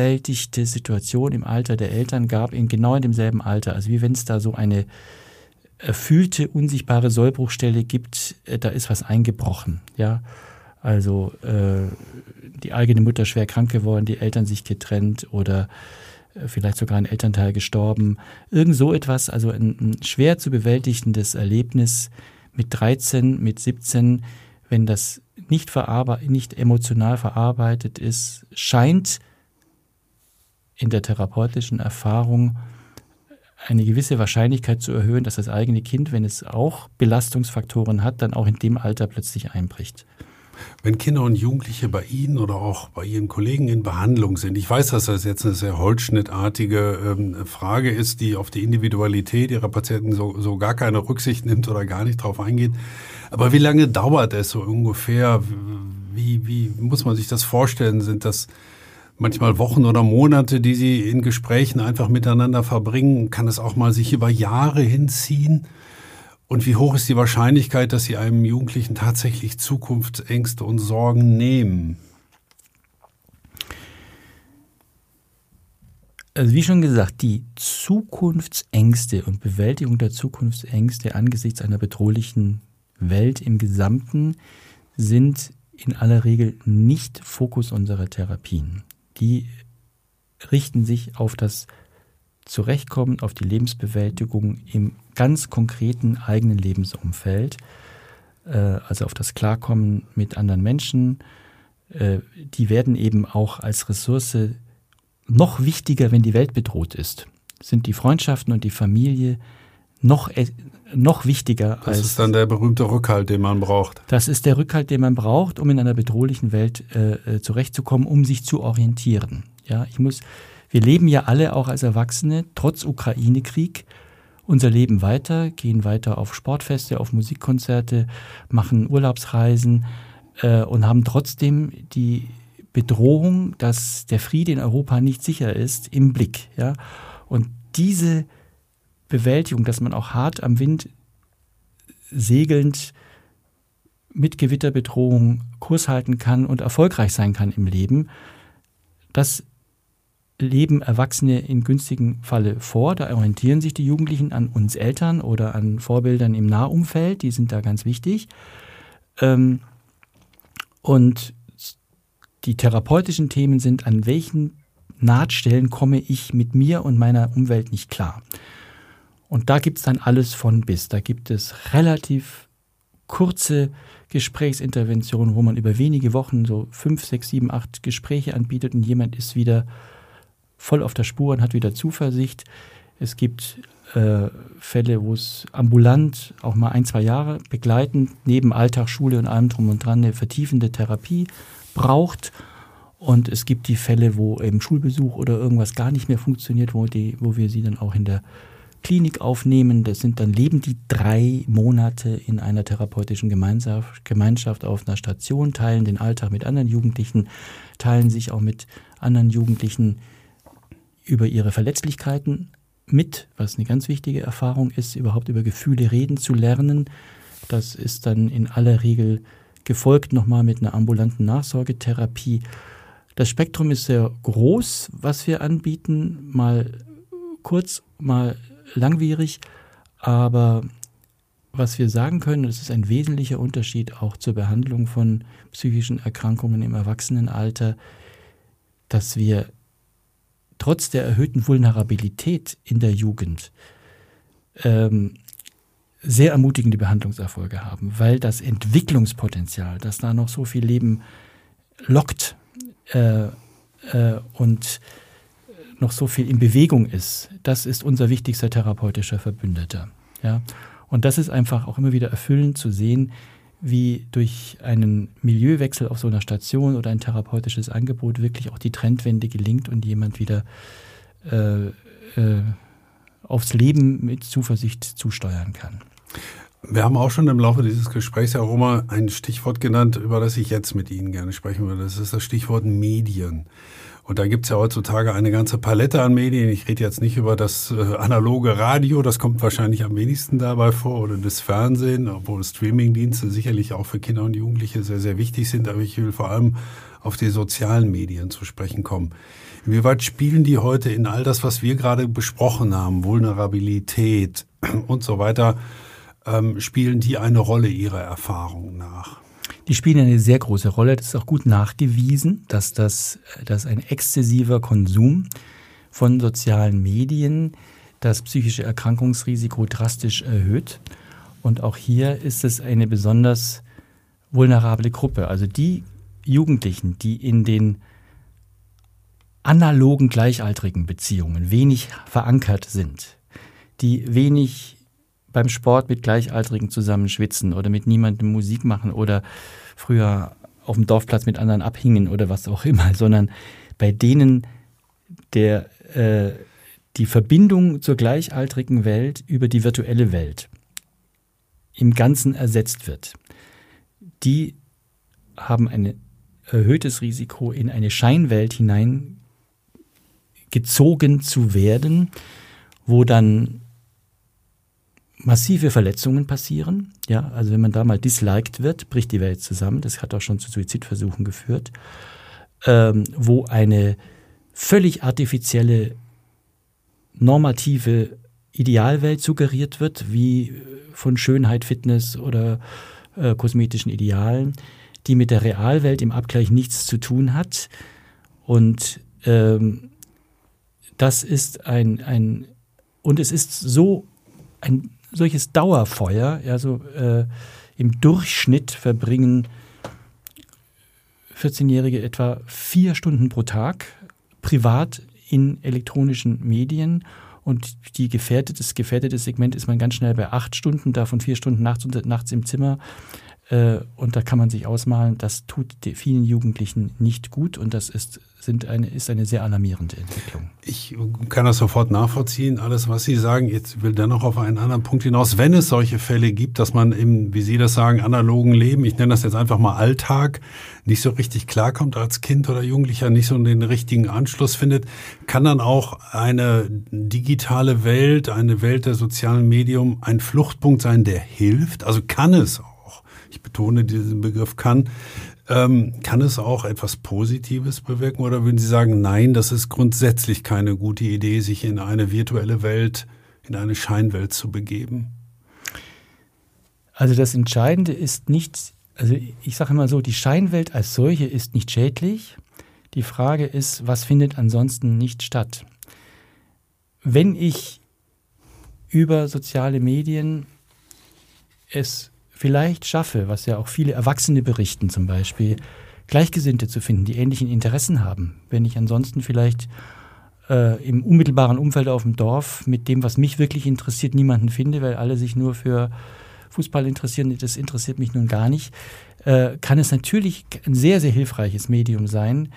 unbewältigte Situation im Alter der Eltern gab, genau in demselben Alter. Also wie wenn es da so eine erfüllte, unsichtbare Sollbruchstelle gibt, da ist was eingebrochen. Ja? Also die eigene Mutter schwer krank geworden, die Eltern sich getrennt oder vielleicht sogar ein Elternteil gestorben. Irgend so etwas, also ein schwer zu bewältigendes Erlebnis mit 13, mit 17, wenn das nicht emotional verarbeitet ist, scheint in der therapeutischen Erfahrung eine gewisse Wahrscheinlichkeit zu erhöhen, dass das eigene Kind, wenn es auch Belastungsfaktoren hat, dann auch in dem Alter plötzlich einbricht. Wenn Kinder und Jugendliche bei Ihnen oder auch bei Ihren Kollegen in Behandlung sind, ich weiß, dass das jetzt eine sehr holzschnittartige Frage ist, die auf die Individualität Ihrer Patienten so gar keine Rücksicht nimmt oder gar nicht drauf eingeht, aber wie lange dauert es so ungefähr? Wie muss man sich das vorstellen? Sind das manchmal Wochen oder Monate, die Sie in Gesprächen einfach miteinander verbringen? Kann es auch mal sich über Jahre hinziehen? Und wie hoch ist die Wahrscheinlichkeit, dass Sie einem Jugendlichen tatsächlich Zukunftsängste und Sorgen nehmen? Also wie schon gesagt, die Zukunftsängste und Bewältigung der Zukunftsängste angesichts einer bedrohlichen Welt im Gesamten sind in aller Regel nicht Fokus unserer Therapien. Die richten sich auf das Zurechtkommen, auf die Lebensbewältigung im ganz konkreten eigenen Lebensumfeld, also auf das Klarkommen mit anderen Menschen. Die werden eben auch als Ressource noch wichtiger, wenn die Welt bedroht ist. Sind die Freundschaften und die Familie noch wichtiger als... Das ist dann der berühmte Rückhalt, den man braucht. Das ist der Rückhalt, den man braucht, um in einer bedrohlichen Welt zurechtzukommen, um sich zu orientieren. Ja, wir leben ja alle auch als Erwachsene, trotz Ukraine-Krieg, unser Leben weiter, gehen weiter auf Sportfeste, auf Musikkonzerte, machen Urlaubsreisen und haben trotzdem die Bedrohung, dass der Friede in Europa nicht sicher ist, im Blick. Ja? Und diese Bewältigung, dass man auch hart am Wind segelnd mit Gewitterbedrohung Kurs halten kann und erfolgreich sein kann im Leben, das leben Erwachsene in günstigem Falle vor. Da orientieren sich die Jugendlichen an uns Eltern oder an Vorbildern im Nahumfeld, die sind da ganz wichtig. Und die therapeutischen Themen sind, an welchen Nahtstellen komme ich mit mir und meiner Umwelt nicht klar. Und da gibt es dann alles von bis. Da gibt es relativ kurze Gesprächsinterventionen, wo man über wenige Wochen so 5, 6, 7, 8 Gespräche anbietet und jemand ist wieder voll auf der Spur und hat wieder Zuversicht. Es gibt Fälle, wo es ambulant auch mal 1, 2 Jahre begleitend neben Alltag, Schule und allem drum und dran eine vertiefende Therapie braucht. Und es gibt die Fälle, wo eben Schulbesuch oder irgendwas gar nicht mehr funktioniert, wo wir sie dann auch in der Klinik aufnehmen. Leben die 3 Monate in einer therapeutischen Gemeinschaft auf einer Station, teilen den Alltag mit anderen Jugendlichen, teilen sich auch mit anderen Jugendlichen über ihre Verletzlichkeiten mit, was eine ganz wichtige Erfahrung ist, überhaupt über Gefühle reden zu lernen. Das ist dann in aller Regel gefolgt nochmal mit einer ambulanten Nachsorgetherapie. Das Spektrum ist sehr groß, was wir anbieten, mal kurz, mal langwierig, aber was wir sagen können, das ist ein wesentlicher Unterschied auch zur Behandlung von psychischen Erkrankungen im Erwachsenenalter, dass wir trotz der erhöhten Vulnerabilität in der Jugend sehr ermutigende Behandlungserfolge haben, weil das Entwicklungspotenzial, das da noch so viel Leben lockt und noch so viel in Bewegung ist, das ist unser wichtigster therapeutischer Verbündeter. Ja? Und das ist einfach auch immer wieder erfüllend zu sehen, wie durch einen Milieuwechsel auf so einer Station oder ein therapeutisches Angebot wirklich auch die Trendwende gelingt und jemand wieder aufs Leben mit Zuversicht zusteuern kann. Wir haben auch schon im Laufe dieses Gesprächs, Herr Rummer, ein Stichwort genannt, über das ich jetzt mit Ihnen gerne sprechen würde. Das ist das Stichwort Medien. Und da gibt's ja heutzutage eine ganze Palette an Medien. Ich rede jetzt nicht über das analoge Radio, das kommt wahrscheinlich am wenigsten dabei vor, oder das Fernsehen, obwohl Streamingdienste sicherlich auch für Kinder und Jugendliche sehr, sehr wichtig sind. Aber ich will vor allem auf die sozialen Medien zu sprechen kommen. Inwieweit spielen die heute in all das, was wir gerade besprochen haben, Vulnerabilität und so weiter, spielen die eine Rolle Ihrer Erfahrung nach? Die spielen eine sehr große Rolle. Das ist auch gut nachgewiesen, dass ein exzessiver Konsum von sozialen Medien das psychische Erkrankungsrisiko drastisch erhöht. Und auch hier ist es eine besonders vulnerable Gruppe. Also die Jugendlichen, die in den analogen gleichaltrigen Beziehungen wenig verankert sind, die wenig beim Sport mit Gleichaltrigen zusammen schwitzen oder mit niemandem Musik machen oder früher auf dem Dorfplatz mit anderen abhingen oder was auch immer, sondern bei denen die Verbindung zur gleichaltrigen Welt über die virtuelle Welt im Ganzen ersetzt wird. Die haben ein erhöhtes Risiko, in eine Scheinwelt hineingezogen zu werden, wo dann massive Verletzungen passieren. Ja, also wenn man da mal disliked wird, bricht die Welt zusammen. Das hat auch schon zu Suizidversuchen geführt. Wo eine völlig artifizielle, normative Idealwelt suggeriert wird, wie von Schönheit, Fitness oder kosmetischen Idealen, die mit der Realwelt im Abgleich nichts zu tun hat. Und das ist und es ist so ein solches Dauerfeuer, also im Durchschnitt verbringen 14-Jährige etwa 4 Stunden pro Tag privat in elektronischen Medien, und das gefährdete Segment ist man ganz schnell bei 8 Stunden, davon 4 Stunden nachts im Zimmer. Und da kann man sich ausmalen, das tut vielen Jugendlichen nicht gut, und das ist eine sehr alarmierende Entwicklung. Ich kann das sofort nachvollziehen, alles, was Sie sagen. Jetzt will dennoch auf einen anderen Punkt hinaus. Wenn es solche Fälle gibt, dass man im, wie Sie das sagen, analogen Leben, ich nenne das jetzt einfach mal Alltag, nicht so richtig klarkommt als Kind oder Jugendlicher, nicht so den richtigen Anschluss findet, kann dann auch eine digitale Welt, eine Welt der sozialen Medien ein Fluchtpunkt sein, der hilft? Also kann es auch, ich betone diesen Begriff kann es auch etwas Positives bewirken, oder würden Sie sagen, nein, das ist grundsätzlich keine gute Idee, sich in eine virtuelle Welt, in eine Scheinwelt zu begeben? Also das Entscheidende ist nicht, also ich sage immer so, die Scheinwelt als solche ist nicht schädlich. Die Frage ist, was findet ansonsten nicht statt? Wenn ich über soziale Medien es vielleicht schaffe, was ja auch viele Erwachsene berichten zum Beispiel, Gleichgesinnte zu finden, die ähnlichen Interessen haben. Wenn ich ansonsten vielleicht im unmittelbaren Umfeld auf dem Dorf mit dem, was mich wirklich interessiert, niemanden finde, weil alle sich nur für Fußball interessieren, das interessiert mich nun gar nicht, kann es natürlich ein sehr, sehr hilfreiches Medium sein,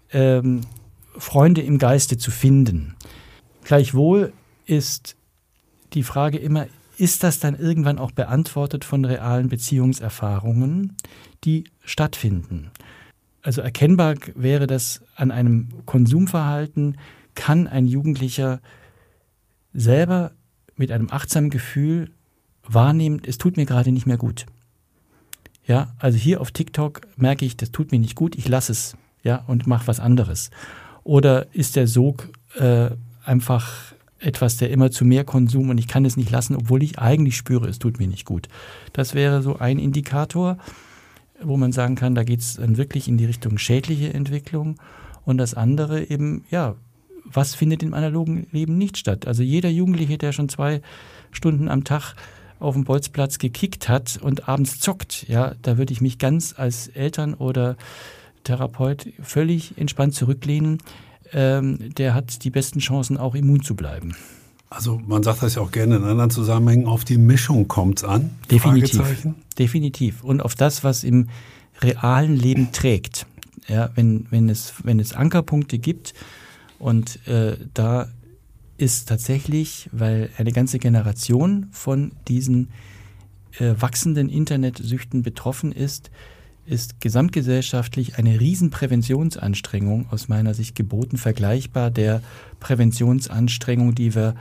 Freunde im Geiste zu finden. Gleichwohl ist die Frage immer, ist das dann irgendwann auch beantwortet von realen Beziehungserfahrungen, die stattfinden? Also erkennbar wäre das an einem Konsumverhalten, kann ein Jugendlicher selber mit einem achtsamen Gefühl wahrnehmen, es tut mir gerade nicht mehr gut. Ja, also hier auf TikTok merke ich, das tut mir nicht gut, ich lasse es, ja, und mache was anderes. Oder ist der Sog einfach etwas, der immer zu mehr Konsum, und ich kann es nicht lassen, obwohl ich eigentlich spüre, es tut mir nicht gut. Das wäre so ein Indikator, wo man sagen kann, da geht es dann wirklich in die Richtung schädliche Entwicklung. Und das andere eben, ja, was findet im analogen Leben nicht statt? Also jeder Jugendliche, der schon 2 Stunden am Tag auf dem Bolzplatz gekickt hat und abends zockt, ja, da würde ich mich ganz als Eltern oder Therapeut völlig entspannt zurücklehnen. Der hat die besten Chancen, auch immun zu bleiben. Also man sagt das ja auch gerne in anderen Zusammenhängen, auf die Mischung kommt es an? Definitiv. Und auf das, was im realen Leben trägt. Ja, wenn es Ankerpunkte gibt, und da ist tatsächlich, weil eine ganze Generation von diesen wachsenden Internetsüchten betroffen ist, ist gesamtgesellschaftlich eine Riesenpräventionsanstrengung aus meiner Sicht geboten, vergleichbar der Präventionsanstrengung, die wir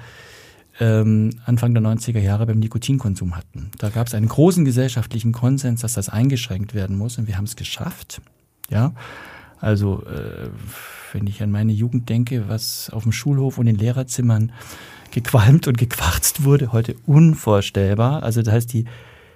Anfang der 90er Jahre beim Nikotinkonsum hatten. Da gab es einen großen gesellschaftlichen Konsens, dass das eingeschränkt werden muss, und wir haben es geschafft. Ja, also wenn ich an meine Jugend denke, was auf dem Schulhof und in Lehrerzimmern gequalmt und gequarzt wurde, heute unvorstellbar. Also das heißt, die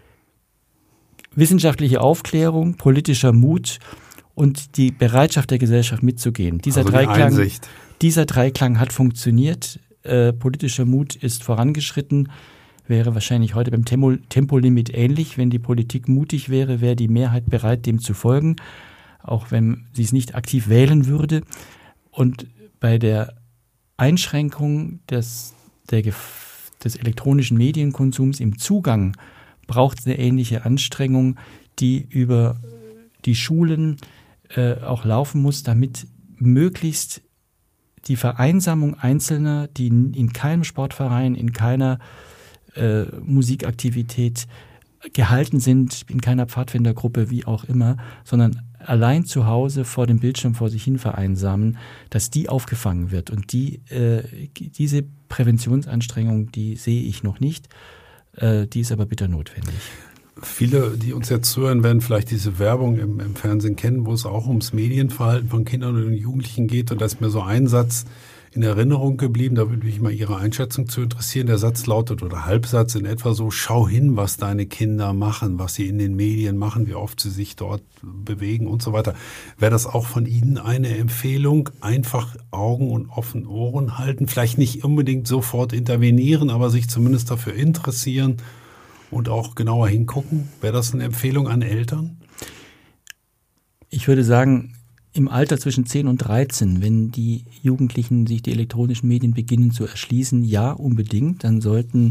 wissenschaftliche Aufklärung, politischer Mut und die Bereitschaft der Gesellschaft mitzugehen. Dieser Dreiklang hat funktioniert. Politischer Mut ist vorangeschritten. Wäre wahrscheinlich heute beim Tempolimit ähnlich. Wenn die Politik mutig wäre, wäre die Mehrheit bereit, dem zu folgen, auch wenn sie es nicht aktiv wählen würde. Und bei der Einschränkung des elektronischen Medienkonsums im Zugang braucht es eine ähnliche Anstrengung, die über die Schulen auch laufen muss, damit möglichst die Vereinsamung Einzelner, die in keinem Sportverein, in keiner Musikaktivität gehalten sind, in keiner Pfadfindergruppe, wie auch immer, sondern allein zu Hause vor dem Bildschirm vor sich hin vereinsamen, dass die aufgefangen wird. Und diese Präventionsanstrengung, die sehe ich noch nicht. Die ist aber bitter notwendig. Viele, die uns jetzt zuhören, werden vielleicht diese Werbung im Fernsehen kennen, wo es auch ums Medienverhalten von Kindern und Jugendlichen geht. Und da ist mir so ein Satz in Erinnerung geblieben, da würde mich mal Ihre Einschätzung zu interessieren. Der Satz lautet, oder Halbsatz in etwa so: Schau hin, was deine Kinder machen, was sie in den Medien machen, wie oft sie sich dort bewegen und so weiter. Wäre das auch von Ihnen eine Empfehlung? Einfach Augen und offene Ohren halten, vielleicht nicht unbedingt sofort intervenieren, aber sich zumindest dafür interessieren und auch genauer hingucken? Wäre das eine Empfehlung an Eltern? Ich würde sagen, im Alter zwischen 10 und 13, wenn die Jugendlichen sich die elektronischen Medien beginnen zu erschließen, ja, unbedingt, dann sollten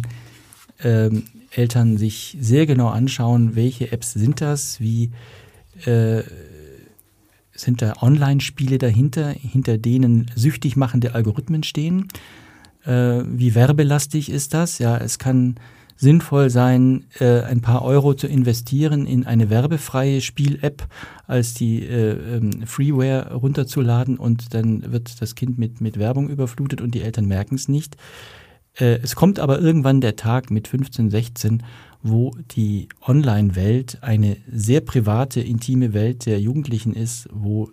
Eltern sich sehr genau anschauen, welche Apps sind das, wie sind da Online-Spiele dahinter, hinter denen süchtig machende Algorithmen stehen, wie werbelastig ist das? Ja, es kann sinnvoll sein, ein paar Euro zu investieren in eine werbefreie Spiel-App, als die Freeware runterzuladen, und dann wird das Kind mit Werbung überflutet und die Eltern merken es nicht. Es kommt aber irgendwann der Tag mit 15, 16, wo die Online-Welt eine sehr private, intime Welt der Jugendlichen ist, wo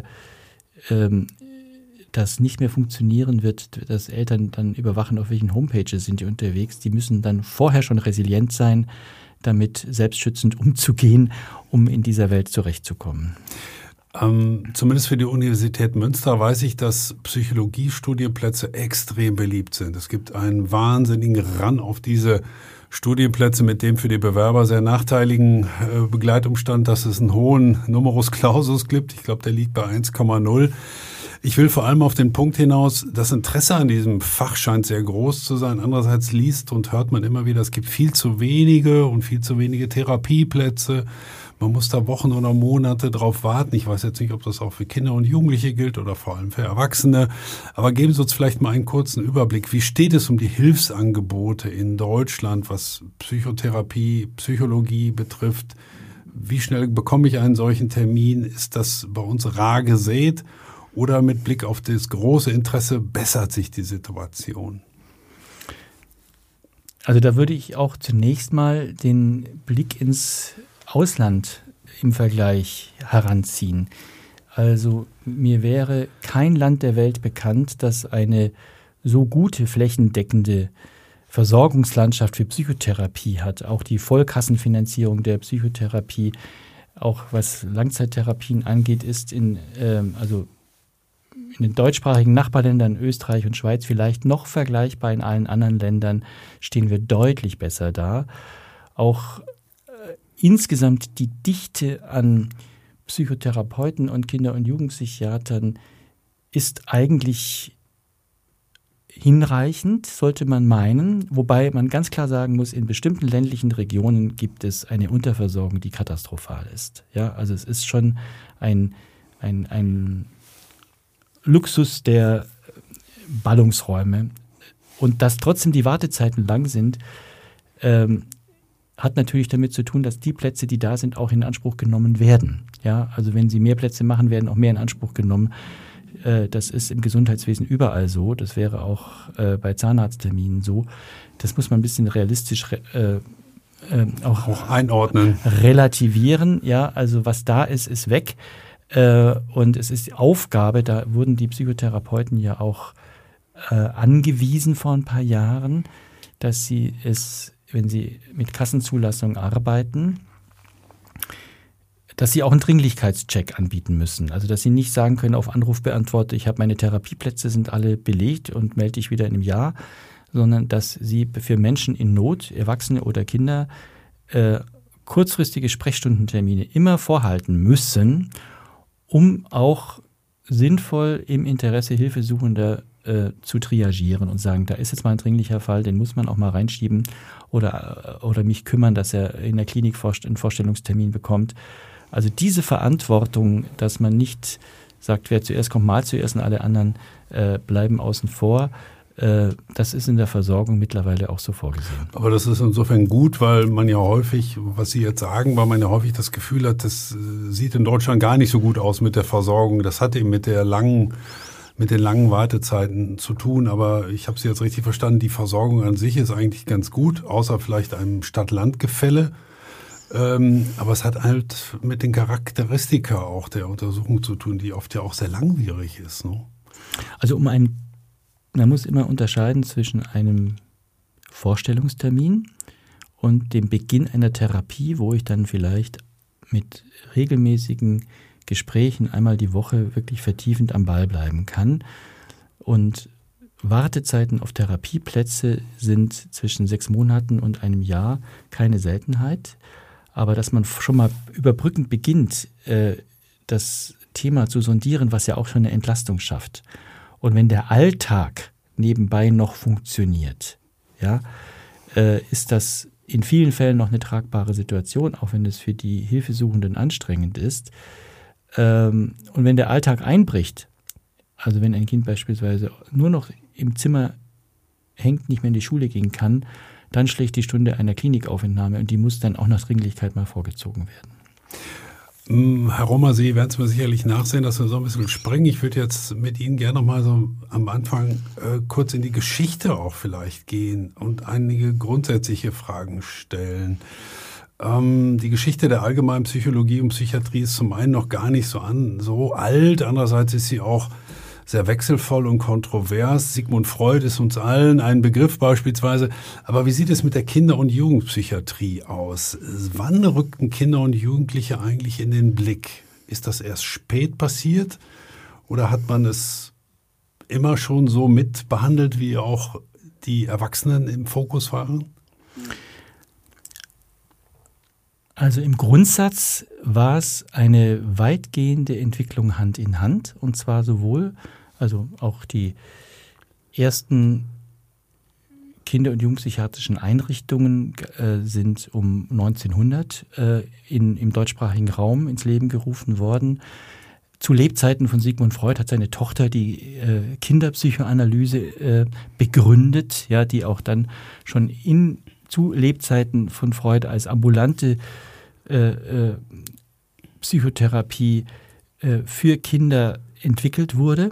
das nicht mehr funktionieren wird, dass Eltern dann überwachen, auf welchen Homepages sind die unterwegs. Die müssen dann vorher schon resilient sein, damit selbstschützend umzugehen, um in dieser Welt zurechtzukommen. Zumindest für die Universität Münster weiß ich, dass Psychologiestudienplätze extrem beliebt sind. Es gibt einen wahnsinnigen Run auf diese Studienplätze mit dem für die Bewerber sehr nachteiligen Begleitumstand, dass es einen hohen Numerus Clausus gibt. Ich glaube, der liegt bei 1,0. Ich will vor allem auf den Punkt hinaus, das Interesse an diesem Fach scheint sehr groß zu sein. Andererseits liest und hört man immer wieder, es gibt viel zu wenige Therapieplätze. Man muss da Wochen oder Monate drauf warten. Ich weiß jetzt nicht, ob das auch für Kinder und Jugendliche gilt oder vor allem für Erwachsene. Aber geben Sie uns vielleicht mal einen kurzen Überblick. Wie steht es um die Hilfsangebote in Deutschland, was Psychotherapie, Psychologie betrifft? Wie schnell bekomme ich einen solchen Termin? Ist das bei uns rar gesät? Oder mit Blick auf das große Interesse bessert sich die Situation? Also da würde ich auch zunächst mal den Blick ins Ausland im Vergleich heranziehen. Also mir wäre kein Land der Welt bekannt, das eine so gute flächendeckende Versorgungslandschaft für Psychotherapie hat. Auch die Vollkassenfinanzierung der Psychotherapie, auch was Langzeittherapien angeht, ist in den deutschsprachigen Nachbarländern Österreich und Schweiz vielleicht noch vergleichbar. In allen anderen Ländern stehen wir deutlich besser da. Auch insgesamt die Dichte an Psychotherapeuten und Kinder- und Jugendpsychiatern ist eigentlich hinreichend, sollte man meinen. Wobei man ganz klar sagen muss, in bestimmten ländlichen Regionen gibt es eine Unterversorgung, die katastrophal ist. Ja, also es ist schon ein Luxus der Ballungsräume. Und dass trotzdem die Wartezeiten lang sind, hat natürlich damit zu tun, dass die Plätze, die da sind, auch in Anspruch genommen werden. Ja, also wenn Sie mehr Plätze machen, werden auch mehr in Anspruch genommen. Das ist im Gesundheitswesen überall so. Das wäre auch bei Zahnarztterminen so. Das muss man ein bisschen realistisch auch einordnen. Relativieren. Ja, also was da ist, ist weg. Und es ist die Aufgabe, da wurden die Psychotherapeuten ja auch angewiesen vor ein paar Jahren, dass sie es, wenn sie mit Kassenzulassung arbeiten, dass sie auch einen Dringlichkeitscheck anbieten müssen. Also dass sie nicht sagen können auf Anrufbeantworter, ich habe meine Therapieplätze, sind alle belegt und melde dich wieder in einem Jahr, sondern dass sie für Menschen in Not, Erwachsene oder Kinder, kurzfristige Sprechstundentermine immer vorhalten müssen, um auch sinnvoll im Interesse Hilfesuchender zu triagieren und sagen, da ist jetzt mal ein dringlicher Fall, den muss man auch mal reinschieben oder mich kümmern, dass er in der Klinik einen Vorstellungstermin bekommt. Also diese Verantwortung, dass man nicht sagt, wer zuerst kommt, mal zuerst und alle anderen bleiben außen vor, das ist in der Versorgung mittlerweile auch so vorgesehen. Aber das ist insofern gut, weil man ja häufig, was Sie jetzt sagen, weil man ja häufig das Gefühl hat, das sieht in Deutschland gar nicht so gut aus mit der Versorgung. Das hat eben mit den langen Wartezeiten zu tun. Aber ich habe Sie jetzt richtig verstanden, die Versorgung an sich ist eigentlich ganz gut, außer vielleicht einem Stadt-Land-Gefälle. Aber es hat halt mit den Charakteristika auch der Untersuchung zu tun, die oft ja auch sehr langwierig ist. Ne? Also man muss immer unterscheiden zwischen einem Vorstellungstermin und dem Beginn einer Therapie, wo ich dann vielleicht mit regelmäßigen Gesprächen einmal die Woche wirklich vertiefend am Ball bleiben kann. Und Wartezeiten auf Therapieplätze sind zwischen 6 Monaten und einem Jahr keine Seltenheit. Aber dass man schon mal überbrückend beginnt, das Thema zu sondieren, was ja auch schon eine Entlastung schafft. Und wenn der Alltag nebenbei noch funktioniert, ja, ist das in vielen Fällen noch eine tragbare Situation, auch wenn es für die Hilfesuchenden anstrengend ist. Und wenn der Alltag einbricht, also wenn ein Kind beispielsweise nur noch im Zimmer hängt, nicht mehr in die Schule gehen kann, dann schlägt die Stunde einer Klinikaufentnahme und die muss dann auch nach Dringlichkeit mal vorgezogen werden. Herr Rommer, Sie werden es mir sicherlich nachsehen, dass wir so ein bisschen springen. Ich würde jetzt mit Ihnen gerne noch mal so am Anfang kurz in die Geschichte auch vielleicht gehen und einige grundsätzliche Fragen stellen. Die Geschichte der allgemeinen Psychologie und Psychiatrie ist zum einen noch gar nicht so alt, andererseits ist sie auch sehr wechselvoll und kontrovers. Sigmund Freud ist uns allen ein Begriff beispielsweise. Aber wie sieht es mit der Kinder- und Jugendpsychiatrie aus? Wann rückten Kinder und Jugendliche eigentlich in den Blick? Ist das erst spät passiert oder hat man es immer schon so mit behandelt, wie auch die Erwachsenen im Fokus waren? Also im Grundsatz war es eine weitgehende Entwicklung Hand in Hand, und zwar sowohl, also auch die ersten Kinder- und Jugendpsychiatrischen Einrichtungen sind um 1900 im deutschsprachigen Raum ins Leben gerufen worden. Zu Lebzeiten von Sigmund Freud hat seine Tochter die Kinderpsychoanalyse begründet, ja, die auch dann schon zu Lebzeiten von Freud als ambulante Psychotherapie für Kinder entwickelt wurde.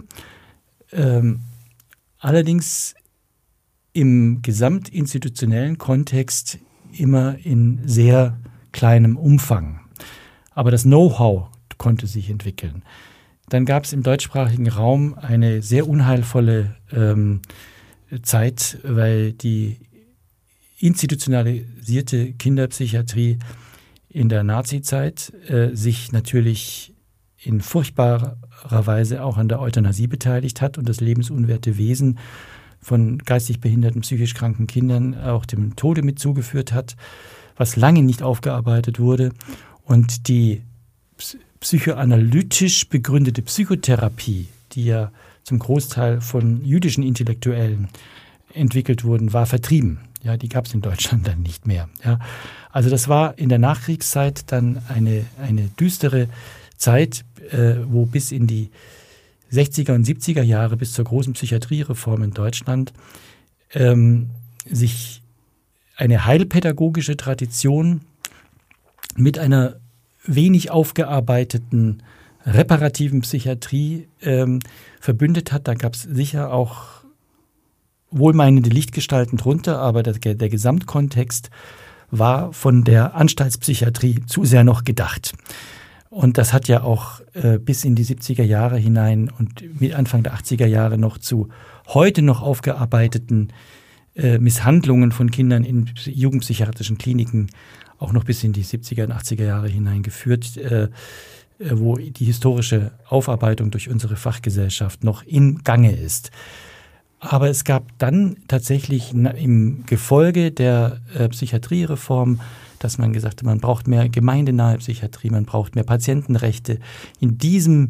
Allerdings im gesamtinstitutionellen Kontext immer in sehr kleinem Umfang. Aber das Know-how konnte sich entwickeln. Dann gab es im deutschsprachigen Raum eine sehr unheilvolle Zeit, weil die institutionalisierte Kinderpsychiatrie in der Nazizeit sich natürlich in furchtbarer Weise auch an der Euthanasie beteiligt hat und das lebensunwerte Wesen von geistig behinderten, psychisch kranken Kindern auch dem Tode mit zugeführt hat, was lange nicht aufgearbeitet wurde. Und die psychoanalytisch begründete Psychotherapie, die ja zum Großteil von jüdischen Intellektuellen entwickelt wurden, war vertrieben. Ja, die gab es in Deutschland dann nicht mehr. Ja. Also das war in der Nachkriegszeit dann eine düstere Zeit, wo bis in die 60er und 70er Jahre, bis zur großen Psychiatriereform in Deutschland, sich eine heilpädagogische Tradition mit einer wenig aufgearbeiteten reparativen Psychiatrie verbündet hat. Da gab es sicher auch wohlmeinende Lichtgestalten drunter, aber der Gesamtkontext war von der Anstaltspsychiatrie zu sehr noch gedacht. Und das hat ja auch bis in die 70er Jahre hinein und mit Anfang der 80er Jahre noch zu heute noch aufgearbeiteten Misshandlungen von Kindern in jugendpsychiatrischen Kliniken auch noch bis in die 70er und 80er Jahre hinein geführt, wo die historische Aufarbeitung durch unsere Fachgesellschaft noch im Gange ist. Aber es gab dann tatsächlich im Gefolge der Psychiatriereform, dass man gesagt hat, man braucht mehr gemeindenahe Psychiatrie, man braucht mehr Patientenrechte. In diesem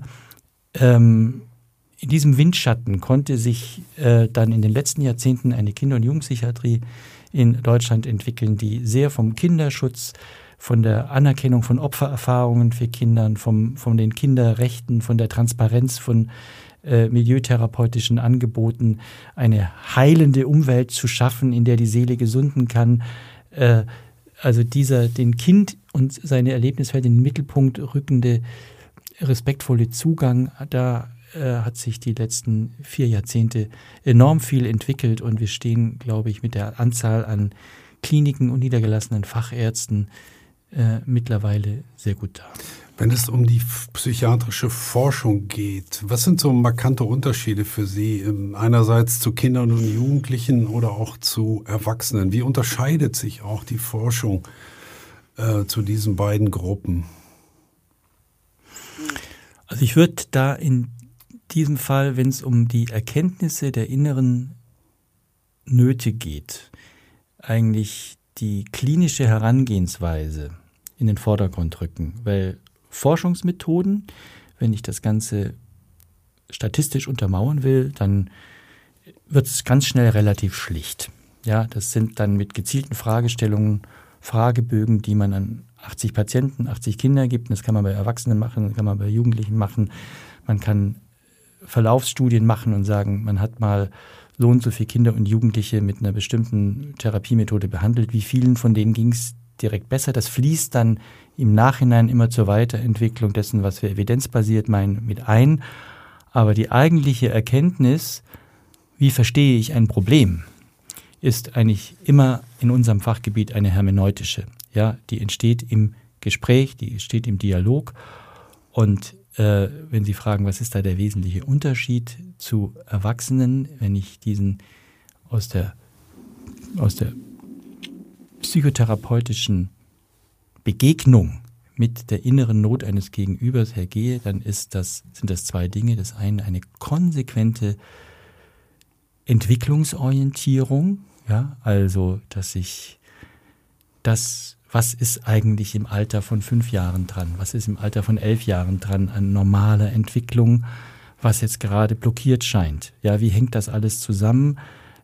Windschatten konnte sich dann in den letzten Jahrzehnten eine Kinder- und Jugendpsychiatrie in Deutschland entwickeln, die sehr vom Kinderschutz, von der Anerkennung von Opfererfahrungen für Kinder, von den Kinderrechten, von der Transparenz von milieutherapeutischen Angeboten, eine heilende Umwelt zu schaffen, in der die Seele gesunden kann. Also den Kind und seine Erlebniswelt in den Mittelpunkt rückende, respektvolle Zugang, da hat sich die letzten 4 Jahrzehnte enorm viel entwickelt und wir stehen, glaube ich, mit der Anzahl an Kliniken und niedergelassenen Fachärzten mittlerweile sehr gut da. Wenn es um die psychiatrische Forschung geht, was sind so markante Unterschiede für Sie einerseits zu Kindern und Jugendlichen oder auch zu Erwachsenen? Wie unterscheidet sich auch die Forschung zu diesen beiden Gruppen? Also ich würde da in diesem Fall, wenn es um die Erkenntnisse der inneren Nöte geht, eigentlich die klinische Herangehensweise in den Vordergrund rücken, weil Forschungsmethoden, wenn ich das Ganze statistisch untermauern will, dann wird es ganz schnell relativ schlicht. Ja, das sind dann mit gezielten Fragestellungen, Fragebögen, die man an 80 Patienten, 80 Kinder gibt. Das kann man bei Erwachsenen machen, das kann man bei Jugendlichen machen. Man kann Verlaufsstudien machen und sagen, man hat mal so und so viele Kinder und Jugendliche mit einer bestimmten Therapiemethode behandelt. Wie vielen von denen ging es direkt besser? Das fließt dann im Nachhinein immer zur Weiterentwicklung dessen, was wir evidenzbasiert meinen, mit ein. Aber die eigentliche Erkenntnis, wie verstehe ich ein Problem, ist eigentlich immer in unserem Fachgebiet eine hermeneutische. Ja, die entsteht im Gespräch, die entsteht im Dialog. Und wenn Sie fragen, was ist da der wesentliche Unterschied zu Erwachsenen, wenn ich diesen aus der psychotherapeutischen Begegnung mit der inneren Not eines Gegenübers hergehe, dann sind das 2 Dinge. Das eine konsequente Entwicklungsorientierung, ja, also dass ich was ist eigentlich im Alter von 5 Jahren dran, was ist im Alter von 11 Jahren dran an normaler Entwicklung, was jetzt gerade blockiert scheint. Ja, wie hängt das alles zusammen?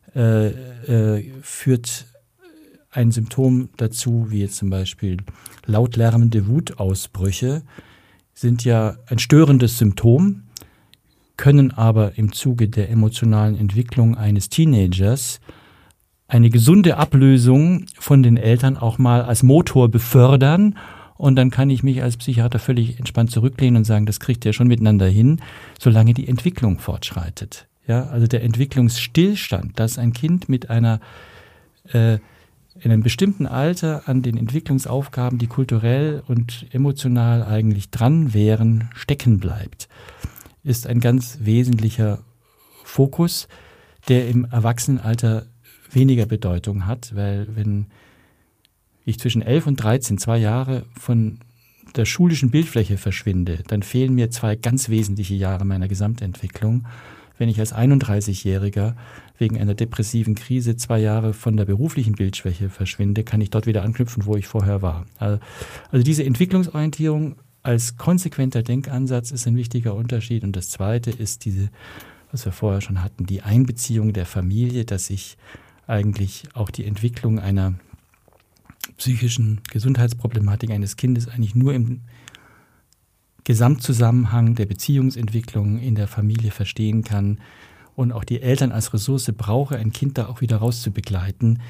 Führt ein Symptom dazu, wie jetzt zum Beispiel lautlärmende Wutausbrüche, sind ja ein störendes Symptom, können aber im Zuge der emotionalen Entwicklung eines Teenagers eine gesunde Ablösung von den Eltern auch mal als Motor befördern. Und dann kann ich mich als Psychiater völlig entspannt zurücklehnen und sagen, das kriegt ihr schon miteinander hin, solange die Entwicklung fortschreitet. Ja, also der Entwicklungsstillstand, dass ein Kind mit in einem bestimmten Alter an den Entwicklungsaufgaben, die kulturell und emotional eigentlich dran wären, stecken bleibt, ist ein ganz wesentlicher Fokus, der im Erwachsenenalter weniger Bedeutung hat, weil wenn ich zwischen 11 und 13 2 Jahre von der schulischen Bildfläche verschwinde, dann fehlen mir 2 ganz wesentliche Jahre meiner Gesamtentwicklung. Wenn ich als 31-Jähriger wegen einer depressiven Krise 2 Jahre von der beruflichen Bildschwäche verschwinde, kann ich dort wieder anknüpfen, wo ich vorher war. Also diese Entwicklungsorientierung als konsequenter Denkansatz ist ein wichtiger Unterschied. Und das Zweite ist diese, was wir vorher schon hatten, die Einbeziehung der Familie, dass ich eigentlich auch die Entwicklung einer psychischen Gesundheitsproblematik eines Kindes eigentlich nur im Gesamtzusammenhang der Beziehungsentwicklung in der Familie verstehen kann und auch die Eltern als Ressource brauche, ein Kind da auch wieder rauszubegleiten,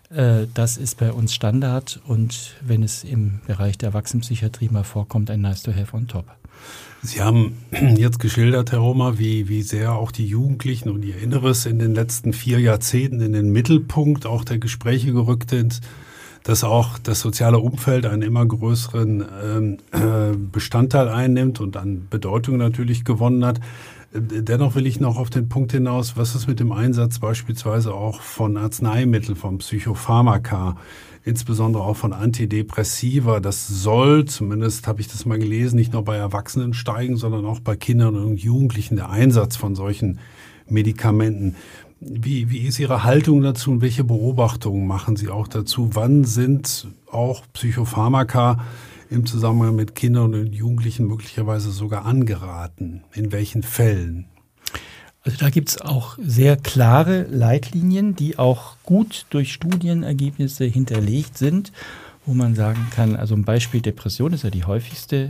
Das ist bei uns Standard und wenn es im Bereich der Erwachsenenpsychiatrie mal vorkommt, ein nice to have on top. Sie haben jetzt geschildert, Herr Romer, wie sehr auch die Jugendlichen und ihr Inneres in den letzten 4 Jahrzehnten in den Mittelpunkt auch der Gespräche gerückt sind, dass auch das soziale Umfeld einen immer größeren Bestandteil einnimmt und an Bedeutung natürlich gewonnen hat. Dennoch will ich noch auf den Punkt hinaus, was ist mit dem Einsatz beispielsweise auch von Arzneimitteln, von Psychopharmaka, insbesondere auch von Antidepressiva. Das soll, zumindest habe ich das mal gelesen, nicht nur bei Erwachsenen steigen, sondern auch bei Kindern und Jugendlichen der Einsatz von solchen Medikamenten. Wie ist Ihre Haltung dazu und welche Beobachtungen machen Sie auch dazu? Wann sind auch Psychopharmaka im Zusammenhang mit Kindern und Jugendlichen möglicherweise sogar angeraten? In welchen Fällen? Also da gibt es auch sehr klare Leitlinien, die auch gut durch Studienergebnisse hinterlegt sind, wo man sagen kann, also ein Beispiel Depression ist ja die häufigste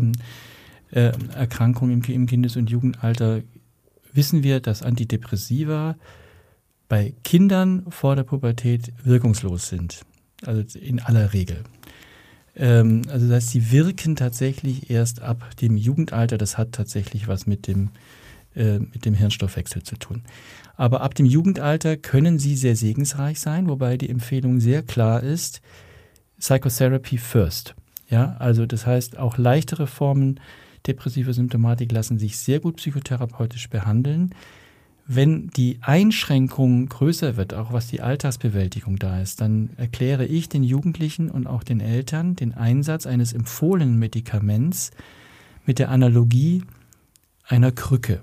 Erkrankung im Kindes- und Jugendalter. Wissen wir, dass Antidepressiva bei Kindern vor der Pubertät wirkungslos sind, also in aller Regel. Also das heißt, sie wirken tatsächlich erst ab dem Jugendalter. Das hat tatsächlich was mit dem Hirnstoffwechsel zu tun. Aber ab dem Jugendalter können sie sehr segensreich sein, wobei die Empfehlung sehr klar ist, Psychotherapy first. Ja, also das heißt, auch leichtere Formen depressiver Symptomatik lassen sich sehr gut psychotherapeutisch behandeln. Wenn die Einschränkung größer wird, auch was die Alltagsbewältigung da ist, dann erkläre ich den Jugendlichen und auch den Eltern den Einsatz eines empfohlenen Medikaments mit der Analogie einer Krücke.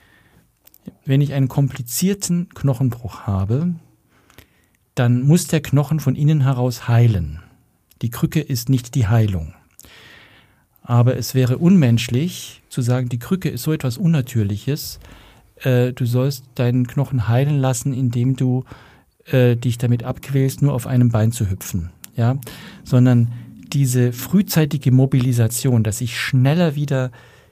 Wenn ich einen komplizierten Knochenbruch habe, dann muss der Knochen von innen heraus heilen. Die Krücke ist nicht die Heilung. Aber es wäre unmenschlich zu sagen, die Krücke ist so etwas Unnatürliches, du sollst deinen Knochen heilen lassen, indem du dich damit abquälst, nur auf einem Bein zu hüpfen. Ja? Sondern diese frühzeitige Mobilisation, dass ich schneller wieder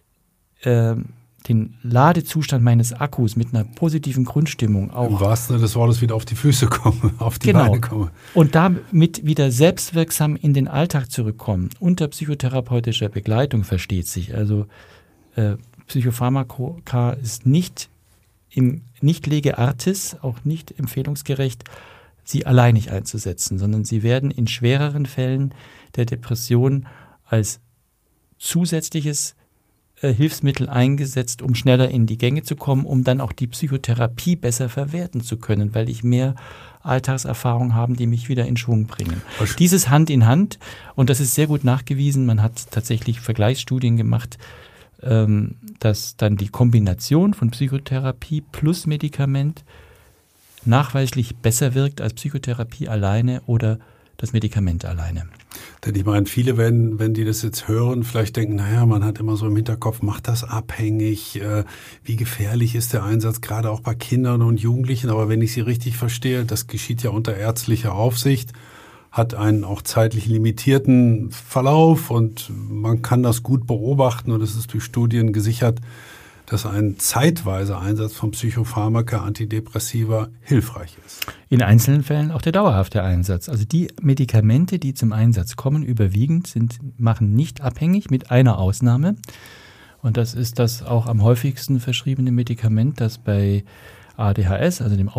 den Ladezustand meines Akkus mit einer positiven Grundstimmung auch im wahrsten Sinne des Wortes wieder auf die Füße komme, auf die Beine komme. Und damit wieder selbstwirksam in den Alltag zurückkommen. Unter psychotherapeutischer Begleitung versteht sich. Also Psychopharmaka ist nicht lege artis, auch nicht empfehlungsgerecht, sie alleinig einzusetzen, sondern sie werden in schwereren Fällen der Depression als zusätzliches Hilfsmittel eingesetzt, um schneller in die Gänge zu kommen, um dann auch die Psychotherapie besser verwerten zu können, weil ich mehr Alltagserfahrung habe, die mich wieder in Schwung bringen. Dieses Hand in Hand, und das ist sehr gut nachgewiesen, man hat tatsächlich Vergleichsstudien gemacht, dass dann die Kombination von Psychotherapie plus Medikament nachweislich besser wirkt als Psychotherapie alleine oder das Medikament alleine. Denn ich meine, viele, wenn die das jetzt hören, vielleicht denken, naja, man hat immer so im Hinterkopf, macht das abhängig, wie gefährlich ist der Einsatz, gerade auch bei Kindern und Jugendlichen. Aber wenn ich Sie richtig verstehe, das geschieht ja unter ärztlicher Aufsicht, hat einen auch zeitlich limitierten Verlauf und man kann das gut beobachten und es ist durch Studien gesichert, dass ein zeitweiser Einsatz von Psychopharmaka, Antidepressiva hilfreich ist. In einzelnen Fällen auch der dauerhafte Einsatz. Also die Medikamente, die zum Einsatz kommen, überwiegend machen nicht abhängig, mit einer Ausnahme. Und das ist das auch am häufigsten verschriebene Medikament, das bei ADHS, also dem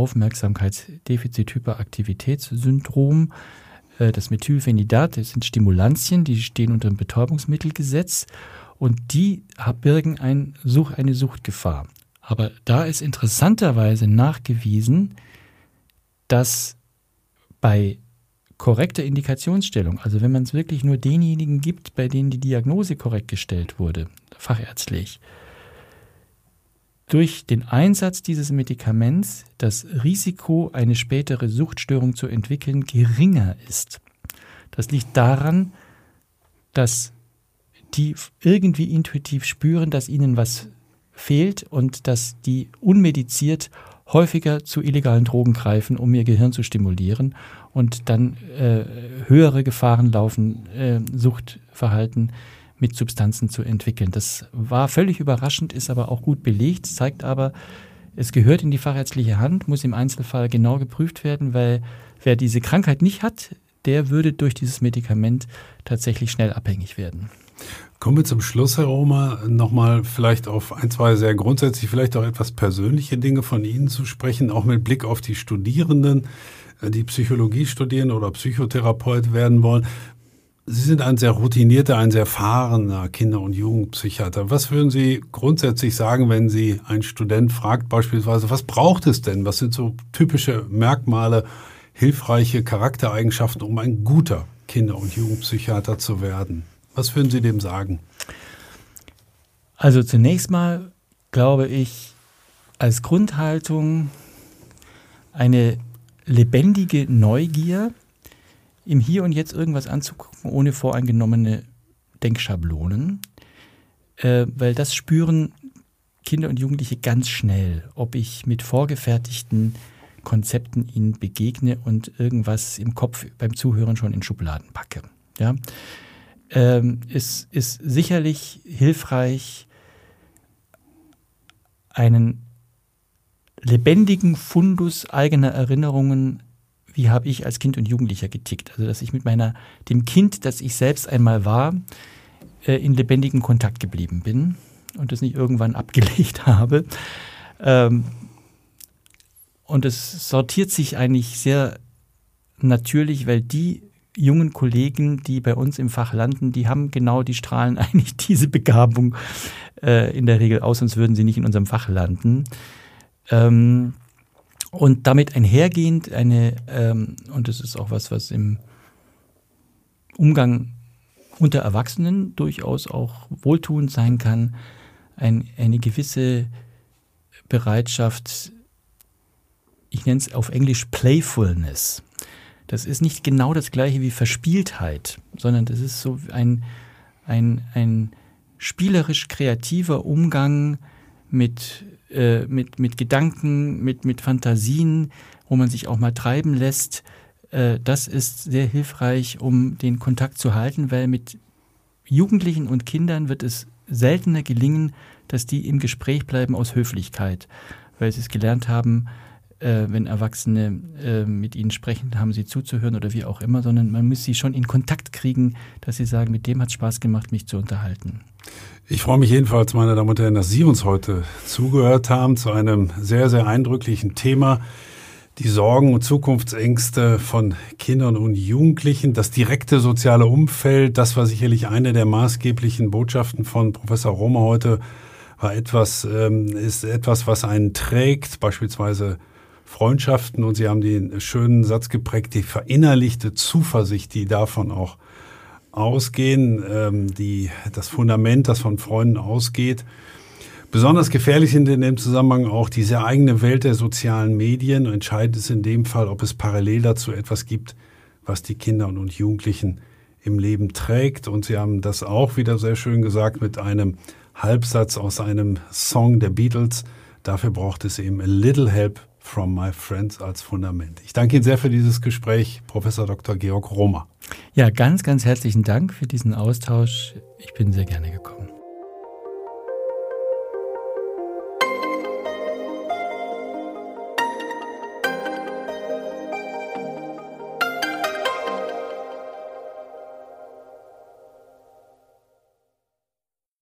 Aufmerksamkeitsdefizit-Hyperaktivitätssyndrom, das Methylphenidat, das sind Stimulantien, die stehen unter dem Betäubungsmittelgesetz und die birgen eine Suchtgefahr. Aber da ist interessanterweise nachgewiesen, dass bei korrekter Indikationsstellung, also wenn man es wirklich nur denjenigen gibt, bei denen die Diagnose korrekt gestellt wurde, fachärztlich, durch den Einsatz dieses Medikaments das Risiko, eine spätere Suchtstörung zu entwickeln, geringer ist. Das liegt daran, dass die irgendwie intuitiv spüren, dass ihnen was fehlt und dass die unmediziert häufiger zu illegalen Drogen greifen, um ihr Gehirn zu stimulieren und dann höhere Gefahren laufen, Suchtverhalten mit Substanzen zu entwickeln. Das war völlig überraschend, ist aber auch gut belegt, zeigt aber, Es gehört in die fachärztliche Hand, muss im Einzelfall genau geprüft werden, weil wer diese Krankheit nicht hat, der würde durch dieses Medikament tatsächlich schnell abhängig werden. Kommen wir zum Schluss, Herr Romer, nochmal vielleicht auf ein, zwei sehr grundsätzlich, vielleicht auch etwas persönliche Dinge von Ihnen zu sprechen, auch mit Blick auf die Studierenden, die Psychologie studieren oder Psychotherapeut werden wollen. Sie sind ein sehr routinierter, ein sehr erfahrener Kinder- und Jugendpsychiater. Was würden Sie grundsätzlich sagen, wenn Sie einen Student fragt beispielsweise, was braucht es denn? Was sind so typische Merkmale, hilfreiche Charaktereigenschaften, um ein guter Kinder- und Jugendpsychiater zu werden? Was würden Sie dem sagen? Also zunächst mal glaube ich, als Grundhaltung eine lebendige Neugier, im Hier und Jetzt irgendwas anzugucken, ohne voreingenommene Denkschablonen, weil das spüren Kinder und Jugendliche ganz schnell, ob ich mit vorgefertigten Konzepten ihnen begegne und irgendwas im Kopf beim Zuhören schon in Schubladen packe. Ja? Es ist sicherlich hilfreich, einen lebendigen Fundus eigener Erinnerungen, wie habe ich als Kind und Jugendlicher getickt. Also dass ich mit dem Kind, das ich selbst einmal war, in lebendigem Kontakt geblieben bin und das nicht irgendwann abgelegt habe. Und es sortiert sich eigentlich sehr natürlich, weil die jungen Kollegen, die bei uns im Fach landen, die strahlen eigentlich diese Begabung in der Regel aus, sonst würden sie nicht in unserem Fach landen. Und damit einhergehend und das ist auch was im Umgang unter Erwachsenen durchaus auch wohltuend sein kann, eine gewisse Bereitschaft, ich nenne es auf Englisch Playfulness. Das ist nicht genau das Gleiche wie Verspieltheit, sondern das ist so ein spielerisch kreativer Umgang mit Gedanken, mit Fantasien, wo man sich auch mal treiben lässt. Das ist sehr hilfreich, um den Kontakt zu halten, weil mit Jugendlichen und Kindern wird es seltener gelingen, dass die im Gespräch bleiben aus Höflichkeit, weil sie es gelernt haben, wenn Erwachsene mit ihnen sprechen, haben sie zuzuhören oder wie auch immer, sondern man muss sie schon in Kontakt kriegen, dass sie sagen, mit dem hat es Spaß gemacht, mich zu unterhalten. Ich freue mich jedenfalls, meine Damen und Herren, dass Sie uns heute zugehört haben zu einem sehr, sehr eindrücklichen Thema. Die Sorgen und Zukunftsängste von Kindern und Jugendlichen, das direkte soziale Umfeld, das war sicherlich eine der maßgeblichen Botschaften von Professor Romer heute, ist etwas, was einen trägt, beispielsweise Freundschaften, und Sie haben den schönen Satz geprägt, die verinnerlichte Zuversicht, die davon auch ausgehen, das Fundament, das von Freunden ausgeht. Besonders gefährlich sind in dem Zusammenhang auch die sehr eigene Welt der sozialen Medien. Entscheidend ist in dem Fall, ob es parallel dazu etwas gibt, was die Kinder und Jugendlichen im Leben trägt. Und Sie haben das auch wieder sehr schön gesagt mit einem Halbsatz aus einem Song der Beatles. Dafür braucht es eben a little help from my friends als Fundament. Ich danke Ihnen sehr für dieses Gespräch, Professor Dr. Georg Romer. Ja, ganz, ganz herzlichen Dank für diesen Austausch. Ich bin sehr gerne gekommen.